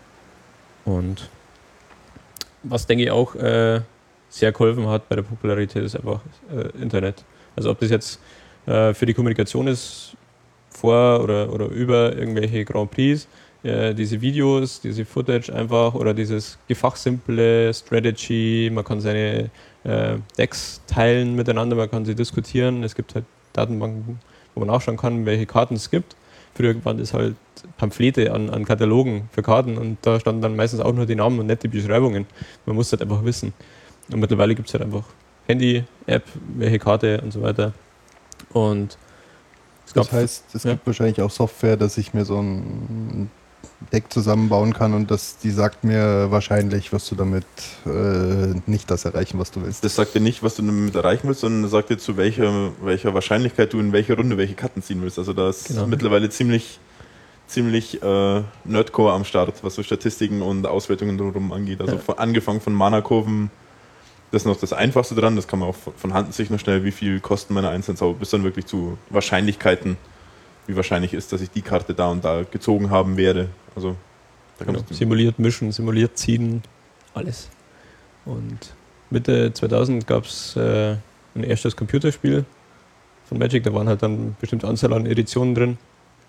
Speaker 3: Und was, denke ich, auch äh, sehr geholfen hat bei der Popularität, ist einfach äh, Internet. Also ob das jetzt äh, für die Kommunikation ist, vor oder, oder über irgendwelche Grand Prix, äh, diese Videos, diese Footage einfach, oder dieses gefachsimple Strategy, man kann seine äh, Decks teilen miteinander, man kann sie diskutieren, es gibt halt Datenbanken, wo man nachschauen kann, welche Karten es gibt. Früher waren das halt Pamphlete an, an Katalogen für Karten und da standen dann meistens auch nur die Namen und nette Beschreibungen. Man muss halt einfach wissen. Und mittlerweile gibt es halt einfach Handy-App, welche Karte und so weiter. Und es
Speaker 2: das heißt, es ja. gibt wahrscheinlich auch Software, dass ich mir so ein Deck zusammenbauen kann und das, die sagt mir wahrscheinlich, wirst du damit äh, nicht das erreichen, was du willst.
Speaker 1: Das sagt dir nicht, was du damit erreichen willst, sondern das sagt dir, zu welcher, welcher Wahrscheinlichkeit du in welcher Runde welche Karten ziehen willst. Also da ist genau. mittlerweile ziemlich, ziemlich äh, Nerdcore am Start, was so Statistiken und Auswertungen drumherum angeht. Also ja. von, angefangen von Mana-Kurven, das ist noch das Einfachste dran, das kann man auch von Hand sich noch schnell, wie viel kosten meine einzelnen Zauber, bis dann wirklich zu Wahrscheinlichkeiten, wie wahrscheinlich ist, dass ich die Karte da und da gezogen haben werde. Also da
Speaker 3: genau. Simuliert mischen, simuliert ziehen, alles. Und Mitte zweitausend gab es äh, ein erstes Computerspiel von Magic, da waren halt dann eine bestimmte Anzahl an Editionen drin.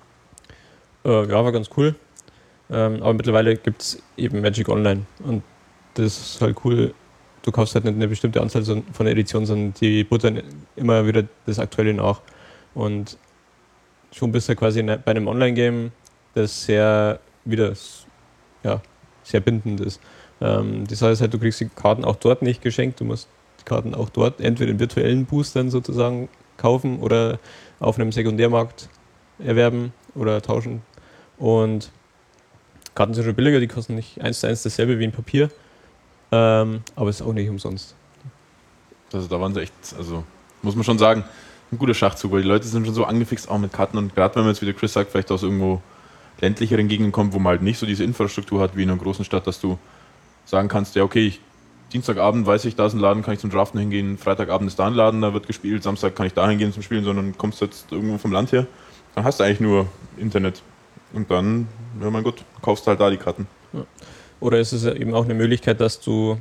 Speaker 3: Äh, ja, war ganz cool. Ähm, aber mittlerweile gibt es eben Magic Online und das ist halt cool. Du kaufst halt nicht eine bestimmte Anzahl von Editionen, sondern die buttern immer wieder das Aktuelle nach. Und schon bist du quasi bei einem Online-Game, das sehr wieder ja, sehr bindend ist. Ähm, das heißt halt, du kriegst die Karten auch dort nicht geschenkt, du musst die Karten auch dort entweder in virtuellen Boostern sozusagen kaufen oder auf einem Sekundärmarkt erwerben oder tauschen. Und Karten sind schon billiger, die kosten nicht eins zu eins dasselbe wie ein Papier. Ähm, aber es ist auch nicht umsonst.
Speaker 1: Also da waren sie echt, also muss man schon sagen, ein guter Schachzug, weil die Leute sind schon so angefixt auch mit Karten und gerade wenn man jetzt, wie der Chris sagt, vielleicht aus irgendwo ländlicheren Gegenden kommt, wo man halt nicht so diese Infrastruktur hat wie in einer großen Stadt, dass du sagen kannst, ja okay, ich, Dienstagabend weiß ich, da ist ein Laden, kann ich zum Draften hingehen, Freitagabend ist da ein Laden, da wird gespielt, Samstag kann ich da hingehen zum Spielen, sondern kommst jetzt irgendwo vom Land her, dann hast du eigentlich nur Internet und dann, ja mein Gott, kaufst halt da die Karten.
Speaker 3: Ja. Oder ist es eben auch eine Möglichkeit, dass du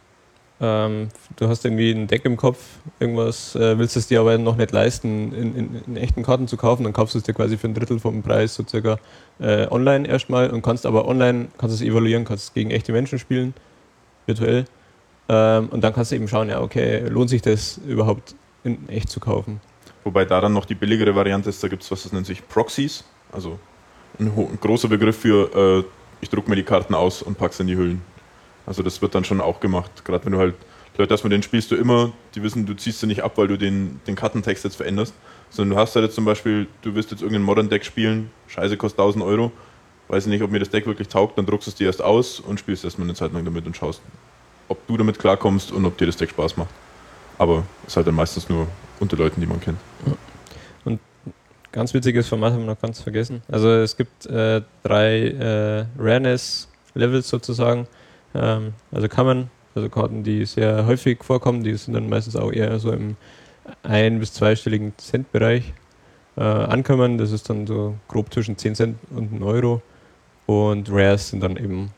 Speaker 3: ähm, du hast irgendwie ein Deck im Kopf, irgendwas, äh, willst es dir aber noch nicht leisten, in, in, in echten Karten zu kaufen, dann kaufst du es dir quasi für ein Drittel vom Preis so circa äh, online erstmal und kannst aber online, kannst es evaluieren, kannst gegen echte Menschen spielen, virtuell, ähm, und dann kannst du eben schauen, ja okay, lohnt sich das überhaupt in echt zu kaufen.
Speaker 1: Wobei da dann noch die billigere Variante ist, da gibt es was, das nennt sich Proxies, also ein, ein großer Begriff für äh, ich drucke mir die Karten aus und pack's in die Hüllen. Also das wird dann schon auch gemacht. Gerade wenn du halt, die Leute, mit denen spielst du immer, die wissen, du ziehst sie nicht ab, weil du den, den Kartentext jetzt veränderst. Sondern du hast halt jetzt zum Beispiel, du wirst jetzt irgendein Modern-Deck spielen, Scheiße, kostet tausend Euro, weiß ich nicht, ob mir das Deck wirklich taugt, dann druckst du es dir erst aus und spielst erstmal eine Zeit lang damit und schaust, ob du damit klarkommst und ob dir das Deck Spaß macht. Aber es ist halt dann meistens nur unter Leuten, die man kennt.
Speaker 3: Und ganz witziges Format haben wir noch ganz vergessen. Also es gibt äh, drei äh, Rareness-Levels sozusagen. Ähm, also Kammern, also Karten, die sehr häufig vorkommen, die sind dann meistens auch eher so im ein- bis zweistelligen Cent-Bereich. äh, ankommen. Das ist dann so grob zwischen zehn Cent und ein Euro. Und Rares sind dann eben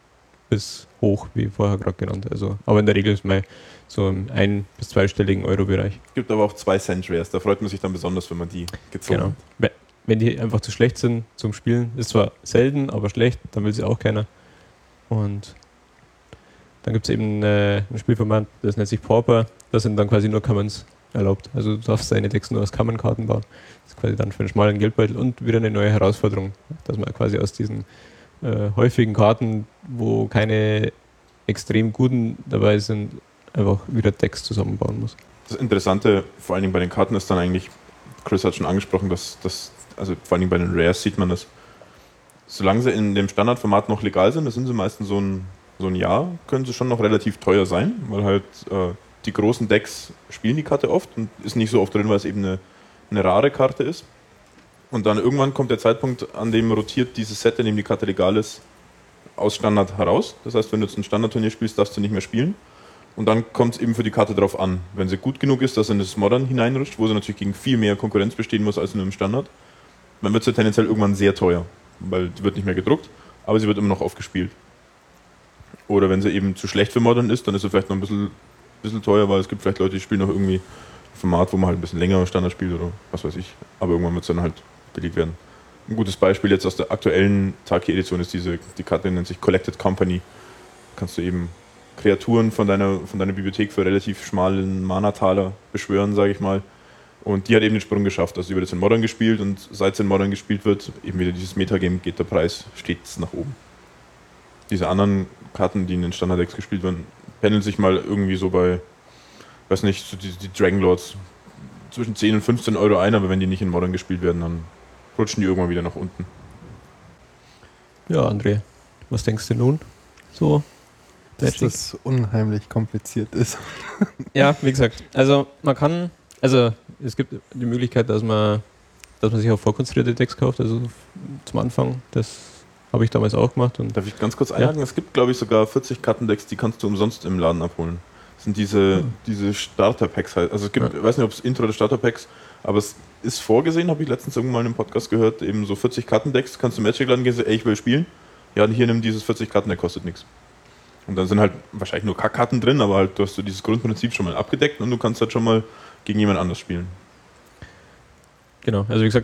Speaker 3: bis hoch, wie vorher gerade genannt. Also, aber in der Regel ist man so im ein- bis zweistelligen Euro-Bereich.
Speaker 1: Es gibt aber auch zwei Cent Rares, da freut man sich dann besonders, wenn man die gezogen
Speaker 3: Genau.
Speaker 1: hat.
Speaker 3: Wenn- Wenn die einfach zu schlecht sind zum Spielen, ist zwar selten, aber schlecht, dann will sie auch keiner. Und dann gibt es eben äh, ein Spielformat, das nennt sich Pauper. Da sind dann quasi nur Commons erlaubt. Also du darfst deine Decks nur aus Common-Karten bauen. Das ist quasi dann für einen schmalen Geldbeutel und wieder eine neue Herausforderung, dass man quasi aus diesen äh, häufigen Karten, wo keine extrem guten dabei sind, einfach wieder Decks zusammenbauen muss.
Speaker 1: Das Interessante, vor allen Dingen bei den Karten, ist dann eigentlich, Chris hat schon angesprochen, dass das, also vor allen Dingen bei den Rares sieht man das, solange sie in dem Standardformat noch legal sind, das sind sie meistens so ein, so ein Jahr, können sie schon noch relativ teuer sein, weil halt äh, die großen Decks spielen die Karte oft und ist nicht so oft drin, weil es eben eine, eine rare Karte ist. Und dann irgendwann kommt der Zeitpunkt, an dem rotiert dieses Set, in dem die Karte legal ist, aus Standard heraus. Das heißt, wenn du jetzt ein Standardturnier spielst, darfst du nicht mehr spielen. Und dann kommt es eben für die Karte drauf an. Wenn sie gut genug ist, dass sie in das Modern hineinrutscht, wo sie natürlich gegen viel mehr Konkurrenz bestehen muss als in einem Standard, dann wird sie tendenziell irgendwann sehr teuer, weil die wird nicht mehr gedruckt, aber sie wird immer noch aufgespielt. Oder wenn sie eben zu schlecht für Modern ist, dann ist sie vielleicht noch ein bisschen, bisschen teuer, weil es gibt vielleicht Leute, die spielen noch irgendwie ein Format, wo man halt ein bisschen länger Standard spielt oder was weiß ich. Aber irgendwann wird es dann halt belegt werden. Ein gutes Beispiel jetzt aus der aktuellen Taki-Edition ist diese, die Karte nennt sich Collected Company. Kannst du eben Kreaturen von deiner, von deiner Bibliothek für relativ schmalen Mana-Taler beschwören, sage ich mal. Und die hat eben den Sprung geschafft. Also die wird jetzt in Modern gespielt und seit sie in Modern gespielt wird, eben wieder dieses Metagame, geht der Preis stets nach oben. Diese anderen Karten, die in den Standard-Decks gespielt werden, pendeln sich mal irgendwie so bei, weiß nicht, so die, die Dragonlords zwischen zehn und fünfzehn Euro ein, aber wenn die nicht in Modern gespielt werden, dann rutschen die irgendwann wieder nach unten.
Speaker 3: Ja, André, was denkst du nun? So,
Speaker 2: dass das unheimlich kompliziert ist.
Speaker 3: Ja, wie gesagt, also man kann, also es gibt die Möglichkeit, dass man, dass man sich auch vorkonstruierte Decks kauft, also zum Anfang, das habe ich damals auch gemacht. Und
Speaker 1: darf ich ganz kurz einhaken? Ja? Es gibt, glaube ich, sogar vierzig Kartendecks, die kannst du umsonst im Laden abholen. Das sind diese, hm. diese Starter-Packs halt. Also es gibt, ja. ich weiß nicht, ob es Intro oder Starter-Packs, aber es ist vorgesehen, habe ich letztens irgendwann mal in einem Podcast gehört, eben so vierzig Kartendecks, kannst du im Magic-Laden gehen, ey, ich will spielen. Ja, hier nimm dieses vierzig Karten, der kostet nichts. Und dann sind halt wahrscheinlich nur Kackkarten drin, aber halt du hast so dieses Grundprinzip schon mal abgedeckt und du kannst halt schon mal gegen jemand anders spielen.
Speaker 3: Genau, also wie gesagt,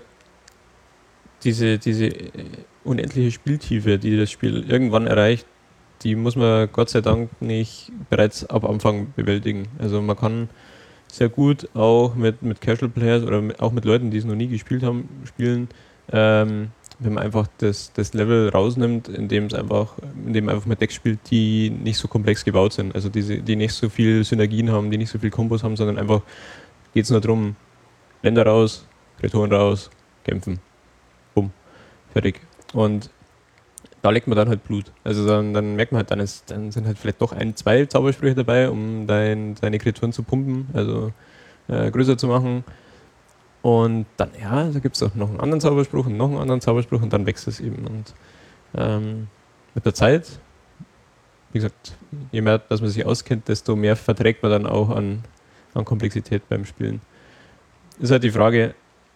Speaker 3: diese, diese unendliche Spieltiefe, die das Spiel irgendwann erreicht, die muss man Gott sei Dank nicht bereits ab Anfang bewältigen. Also man kann sehr gut auch mit, mit Casual Players oder mit, auch mit Leuten, die es noch nie gespielt haben, spielen, ähm, wenn man einfach das, das Level rausnimmt, indem es einfach, indem man einfach mit Decks spielt, die nicht so komplex gebaut sind, also diese, die nicht so viel Synergien haben, die nicht so viel Kombos haben, sondern einfach geht es nur darum, Länder raus, Kreaturen raus, kämpfen. Bumm. Fertig. Und da legt man dann halt Blut. Also dann, dann merkt man halt, dann, ist, dann sind halt vielleicht doch ein, zwei Zaubersprüche dabei, um dein, deine Kreaturen zu pumpen, also äh, größer zu machen. Und dann, ja, da gibt es auch noch einen anderen Zauberspruch und noch einen anderen Zauberspruch und dann wächst es eben. Und ähm, mit der Zeit, wie gesagt, je mehr, dass man sich auskennt, desto mehr verträgt man dann auch an, an Komplexität beim Spielen. Ist halt die Frage,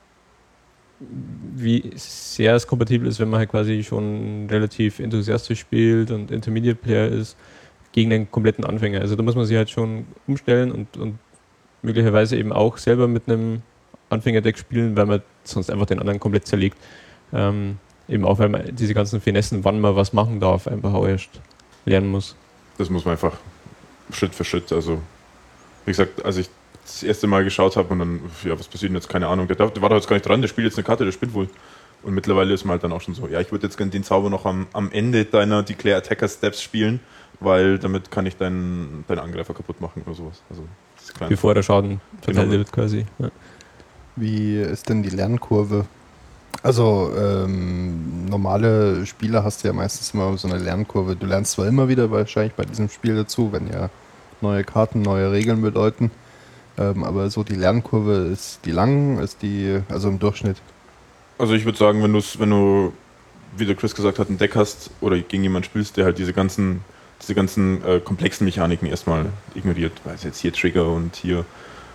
Speaker 3: wie sehr es kompatibel ist, wenn man halt quasi schon relativ enthusiastisch spielt und Intermediate Player ist, gegen einen kompletten Anfänger. Also da muss man sich halt schon umstellen und, und möglicherweise eben auch selber mit einem Anfängerdeck spielen, weil man sonst einfach den anderen komplett zerlegt. Ähm, eben auch, weil man diese ganzen Finessen, wann man was machen darf, einfach auch erst lernen muss.
Speaker 1: Das muss man einfach Schritt für Schritt, also wie gesagt, als ich das erste Mal geschaut habe und dann, ja, was passiert denn jetzt, keine Ahnung, der, der war doch jetzt gar nicht dran, der spielt jetzt eine Karte, der spielt wohl. Und mittlerweile ist man halt dann auch schon so, ja, ich würde jetzt gerne den Zauber noch am, am Ende deiner Declare Attacker Steps spielen, weil damit kann ich deinen, deinen Angreifer kaputt machen oder sowas. Also,
Speaker 3: bevor der Schaden verteilt
Speaker 1: genau.
Speaker 3: wird quasi. Ja.
Speaker 2: Wie ist denn die Lernkurve? Also ähm, normale Spieler hast du ja meistens immer so eine Lernkurve. Du lernst zwar immer wieder wahrscheinlich bei diesem Spiel dazu, wenn ja neue Karten, neue Regeln bedeuten, ähm, aber so die Lernkurve, ist die lang, ist die, also im Durchschnitt?
Speaker 1: Also ich würde sagen, wenn, wenn du, wie der Chris gesagt hat, ein Deck hast oder gegen jemanden spielst, der halt diese ganzen, diese ganzen äh, komplexen Mechaniken erstmal ignoriert, weil es jetzt hier Trigger und hier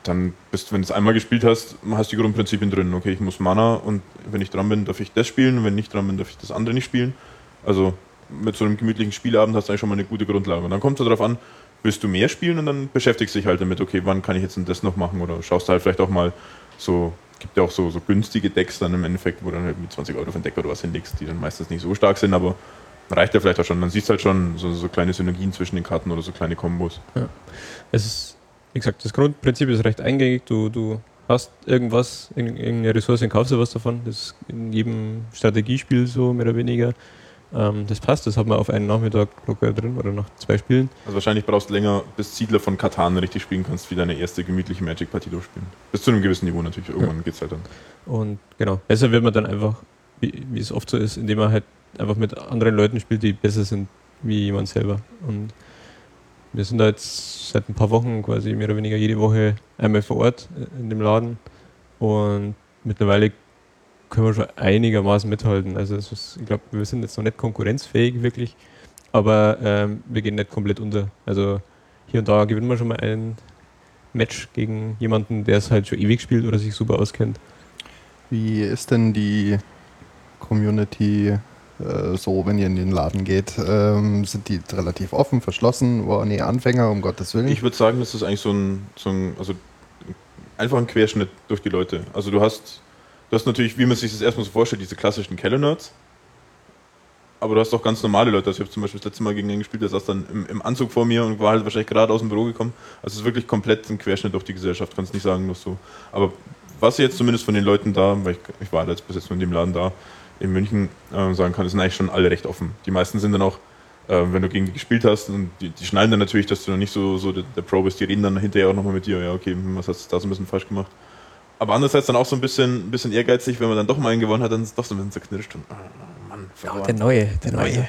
Speaker 1: dann bist du, wenn du es einmal gespielt hast, hast du die Grundprinzipien drin. Okay, ich muss Mana und wenn ich dran bin, darf ich das spielen und wenn ich dran bin, darf ich das andere nicht spielen. Also mit so einem gemütlichen Spielabend hast du eigentlich schon mal eine gute Grundlage. Und dann kommt es darauf an, willst du mehr spielen und dann beschäftigst du dich halt damit, okay, wann kann ich jetzt denn das noch machen oder schaust du halt vielleicht auch mal so, gibt ja auch so, so günstige Decks dann im Endeffekt, wo du dann halt mit zwanzig Euro für ein Deck oder was hinlegst, die dann meistens nicht so stark sind, aber reicht ja vielleicht auch schon. Dann siehst du halt schon so, so kleine Synergien zwischen den Karten oder so kleine Kombos.
Speaker 3: Ja. Es ist, wie gesagt, das Grundprinzip ist recht eingängig. Du, du hast irgendwas, irgendeine Ressource, dann kaufst du was davon. Das ist in jedem Strategiespiel so, mehr oder weniger. Ähm, das passt, das hat man auf einen Nachmittag locker drin oder nach zwei Spielen.
Speaker 1: Also wahrscheinlich brauchst du länger, bis Siedler von Katan richtig spielen kannst, wie deine erste gemütliche Magic-Partie durchspielen. Bis zu einem gewissen Niveau natürlich. Irgendwann ja. geht's halt dann.
Speaker 3: Und genau, besser wird man dann einfach, wie, wie es oft so ist, indem man halt einfach mit anderen Leuten spielt, die besser sind wie jemand selber. Und wir sind da jetzt seit ein paar Wochen quasi mehr oder weniger jede Woche einmal vor Ort in dem Laden und mittlerweile können wir schon einigermaßen mithalten. Also es ist, ich glaube, wir sind jetzt noch nicht konkurrenzfähig wirklich, aber ähm, wir gehen nicht komplett unter. Also hier und da gewinnen wir schon mal ein Match gegen jemanden, der es halt schon ewig spielt oder sich super auskennt.
Speaker 2: Wie ist denn die Community äh, so, wenn ihr in den Laden geht? Ähm, sind die relativ offen, verschlossen? Oh, nee, Anfänger, um Gottes Willen?
Speaker 1: Ich würde sagen, das ist eigentlich so ein, so ein, also einfach ein Querschnitt durch die Leute. Also du hast Du hast natürlich, wie man sich das erstmal so vorstellt, diese klassischen Keller-Nerds. Aber du hast auch ganz normale Leute. Also ich habe zum Beispiel das letzte Mal gegen einen gespielt, der saß dann im, im Anzug vor mir und war halt wahrscheinlich gerade aus dem Büro gekommen. Also es ist wirklich komplett ein Querschnitt durch die Gesellschaft, kannst nicht sagen, nur so. Aber was ich jetzt zumindest von den Leuten da, weil ich, ich war jetzt bis jetzt nur in dem Laden da, in München, äh, sagen kann, sind eigentlich schon alle recht offen. Die meisten sind dann auch, äh, wenn du gegen die gespielt hast, und die, die schneiden dann natürlich, dass du noch nicht so, so der, der Pro bist, die reden dann hinterher auch nochmal mit dir, ja okay, was hast du da so ein bisschen falsch gemacht. Aber andererseits dann auch so ein bisschen, ein bisschen ehrgeizig, wenn man dann doch mal einen gewonnen hat, dann ist es doch so ein bisschen zerknirscht. Und, oh Mann,
Speaker 3: verloren. Ja, der Neue, der, der Neue. Neue.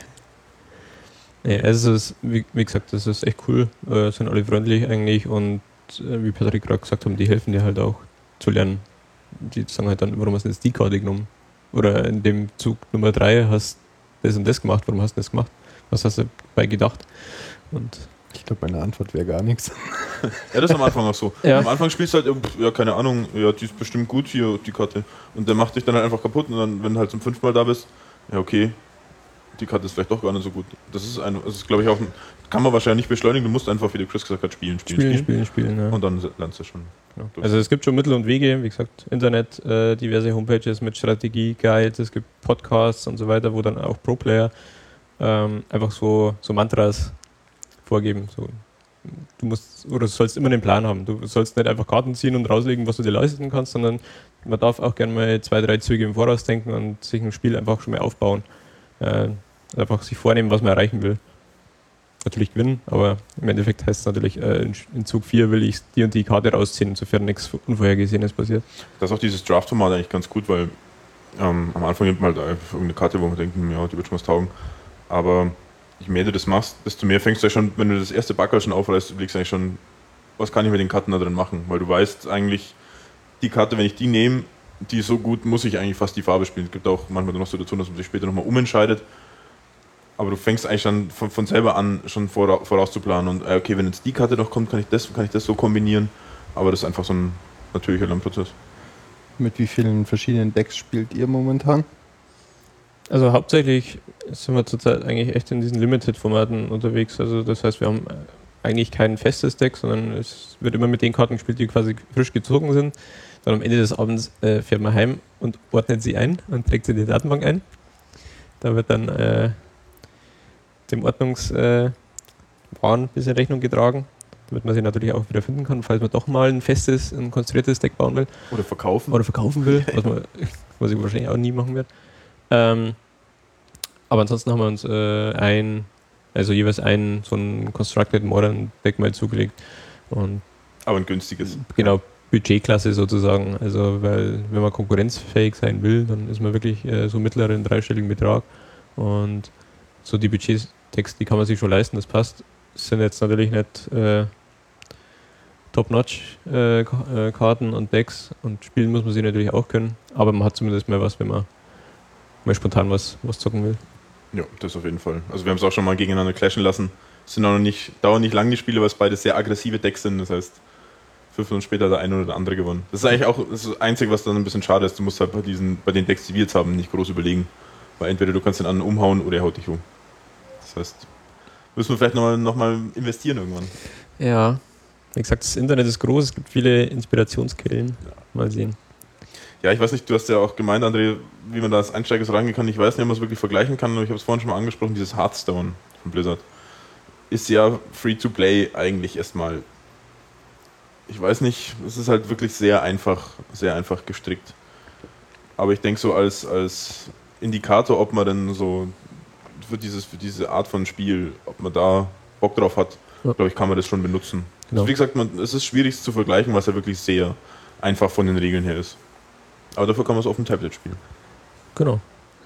Speaker 3: Ja, also ist, wie, wie gesagt, das ist echt cool. Äh, sind alle freundlich eigentlich und äh, wie Patrick gerade gesagt haben, die helfen dir halt auch zu lernen. Die sagen halt dann, warum hast du jetzt die Karte genommen? Oder in dem Zug Nummer drei hast das und das gemacht, warum hast du das gemacht? Was hast du dabei gedacht? Und
Speaker 2: ich glaube, meine Antwort wäre gar nichts.
Speaker 1: Ja, das ist am Anfang auch so.
Speaker 3: Ja.
Speaker 1: Am Anfang spielst du halt, ja, keine Ahnung, ja, die ist bestimmt gut hier, die Karte. Und der macht dich dann halt einfach kaputt und dann, wenn du halt zum fünften Mal da bist, ja, okay, die Karte ist vielleicht doch gar nicht so gut. Das ist, ein, das ist glaube ich, auch, ein, kann man wahrscheinlich nicht beschleunigen, du musst einfach, wie der Chris gesagt hat, spielen, spielen,
Speaker 3: spielen. Spielen, spielen, spielen, ja.
Speaker 1: Und dann lernst du schon.
Speaker 3: Genau. Also es gibt schon Mittel und Wege, wie gesagt, Internet, äh, diverse Homepages mit Strategie-Guides, es gibt Podcasts und so weiter, wo dann auch Pro-Player ähm, einfach so, so Mantras vorgeben, so. Du musst oder du sollst immer einen Plan haben. Du sollst nicht einfach Karten ziehen und rauslegen, was du dir leisten kannst, sondern man darf auch gerne mal zwei, drei Züge im Voraus denken und sich ein Spiel einfach schon mal aufbauen. Äh, einfach sich vornehmen, was man erreichen will. Natürlich gewinnen, aber im Endeffekt heißt es natürlich, äh, in Zug vier will ich die und die Karte rausziehen, insofern nichts Unvorhergesehenes passiert.
Speaker 1: Das ist auch dieses Draft-Format eigentlich ganz gut, weil ähm, am Anfang nimmt man halt irgendeine Karte, wo man denkt, ja, die wird schon was taugen. Aber je mehr du das machst, desto mehr fängst du ja schon, wenn du das erste Backerl schon aufreißt, überlegst du eigentlich schon, was kann ich mit den Karten da drin machen? Weil du weißt eigentlich, die Karte, wenn ich die nehme, die ist so gut, muss ich eigentlich fast die Farbe spielen. Es gibt auch manchmal noch Situationen, dass man sich später nochmal umentscheidet. Aber du fängst eigentlich schon von, von selber an, schon vora, vorauszuplanen. Und okay, wenn jetzt die Karte noch kommt, kann ich das, kann ich das so kombinieren. Aber das ist einfach so ein natürlicher Lernprozess.
Speaker 2: Mit wie vielen verschiedenen Decks spielt ihr momentan?
Speaker 3: Also hauptsächlich sind wir zurzeit eigentlich echt in diesen Limited-Formaten unterwegs. Also das heißt, wir haben eigentlich kein festes Deck, sondern es wird immer mit den Karten gespielt, die quasi frisch gezogen sind. Dann am Ende des Abends äh, fährt man heim und ordnet sie ein und trägt sie in die Datenbank ein. Da wird dann äh, dem Ordnungswahn äh, ein bisschen Rechnung getragen, damit man sie natürlich auch wieder finden kann, falls man doch mal ein festes, ein konstruiertes Deck bauen will.
Speaker 1: Oder verkaufen.
Speaker 3: Oder verkaufen will, was, man, was ich wahrscheinlich auch nie machen werde. Ähm, aber ansonsten haben wir uns äh, ein, also jeweils ein so ein Constructed Modern Deck mal zugelegt. Und
Speaker 1: aber ein günstiges.
Speaker 3: Genau, Budgetklasse sozusagen. Also weil wenn man konkurrenzfähig sein will, dann ist man wirklich äh, so mittleren dreistelligen Betrag. Und so die Budgetdecks, die kann man sich schon leisten, das passt. Das sind jetzt natürlich nicht äh, Top-Notch-Karten äh, und Decks und spielen muss man sie natürlich auch können. Aber man hat zumindest mal was, wenn man mal spontan was, was zocken will.
Speaker 1: Ja, das auf jeden Fall. Also wir haben es auch schon mal gegeneinander clashen lassen. Es sind auch noch nicht, dauern nicht lange die Spiele, weil es beide sehr aggressive Decks sind. Das heißt, Fünf Minuten später hat der eine oder der andere gewonnen. Das ist eigentlich auch das Einzige, was dann ein bisschen schade ist. Du musst halt bei, diesen, bei den Decks, die wir jetzt haben, nicht groß überlegen. Weil entweder du kannst den anderen umhauen oder er haut dich um. Das heißt, müssen wir vielleicht nochmal noch mal investieren irgendwann.
Speaker 3: Ja, wie gesagt, das Internet ist groß, es gibt viele Inspirationsquellen.
Speaker 1: Ja.
Speaker 3: Mal sehen.
Speaker 1: Ja, ich weiß nicht, du hast ja auch gemeint, André, wie man da als Einsteiger so rangehen kann. Ich weiß nicht, ob man es wirklich vergleichen kann, aber ich habe es vorhin schon mal angesprochen, dieses Hearthstone von Blizzard ist ja Free-to-Play eigentlich erstmal. Ich weiß nicht, es ist halt wirklich sehr einfach, sehr einfach gestrickt. Aber ich denke so als, als Indikator, ob man denn so für, dieses, für diese Art von Spiel, ob man da Bock drauf hat, ja. glaube ich, kann man das schon benutzen.
Speaker 3: Genau.
Speaker 1: Also wie gesagt, man, es ist schwierig zu vergleichen, was ja wirklich sehr einfach von den Regeln her ist. Aber dafür kann man es auf dem Tablet spielen.
Speaker 3: Genau.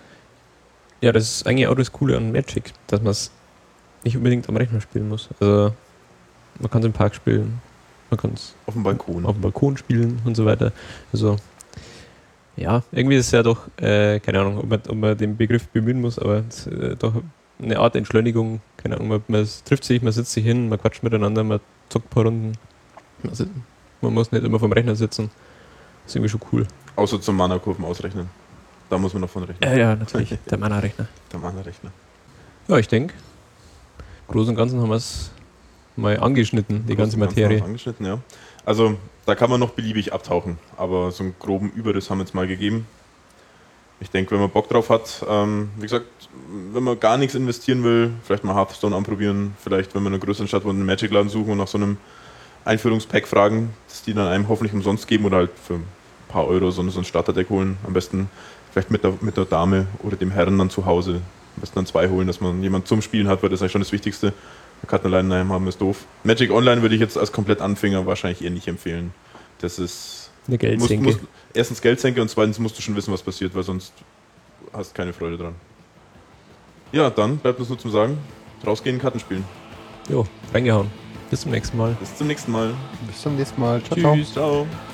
Speaker 3: Ja, das ist eigentlich auch das Coole an Magic, dass man es nicht unbedingt am Rechner spielen muss. Also man kann es im Park spielen, man kann es
Speaker 1: auf dem Balkon.
Speaker 3: auf dem Balkon spielen und so weiter. Also ja, irgendwie ist es ja doch, äh, keine Ahnung, ob man, ob man den Begriff bemühen muss, aber es ist äh, doch eine Art Entschleunigung. Keine Ahnung, man, man trifft sich, man sitzt sich hin, man quatscht miteinander, man zockt ein paar Runden. Also, man muss nicht immer vom Rechner sitzen. Das ist irgendwie schon cool.
Speaker 1: Außer zum Mana-Kurven ausrechnen. Da muss man noch von rechnen.
Speaker 3: Ja, ja, natürlich. Der Mana-Rechner.
Speaker 1: Der Mana-Rechner.
Speaker 3: Ja, ich denke, im Großen und Ganzen haben wir es mal angeschnitten, die ganze Materie.
Speaker 1: Angeschnitten, ja. Also, da kann man noch beliebig abtauchen, aber so einen groben Überriss haben wir jetzt mal gegeben. Ich denke, wenn man Bock drauf hat, ähm, wie gesagt, wenn man gar nichts investieren will, vielleicht mal Hearthstone anprobieren, vielleicht, wenn man in einer größeren Stadt wohnt, einen Magic-Laden suchen und nach so einem Einführungspack fragen, dass die dann einem hoffentlich umsonst geben oder halt für ein paar Euro so ein Starterdeck holen. Am besten vielleicht mit der, mit der Dame oder dem Herrn dann zu Hause. Am besten dann zwei holen, dass man jemanden zum Spielen hat, weil das ist eigentlich schon das Wichtigste. Karten allein daheim haben ist doof. Magic Online würde ich jetzt als komplett Anfänger wahrscheinlich eher nicht empfehlen. Das ist
Speaker 3: eine Geldsenke.
Speaker 1: Musst, musst, erstens Geldsenke und zweitens musst du schon wissen, was passiert, weil sonst hast du keine Freude dran. Ja, dann bleibt uns nur zum Sagen, rausgehen, Karten spielen.
Speaker 3: Jo, reingehauen. Bis zum nächsten Mal.
Speaker 1: Bis zum nächsten Mal.
Speaker 2: Bis zum nächsten Mal. Ciao,
Speaker 3: Tschüss.
Speaker 1: Ciao.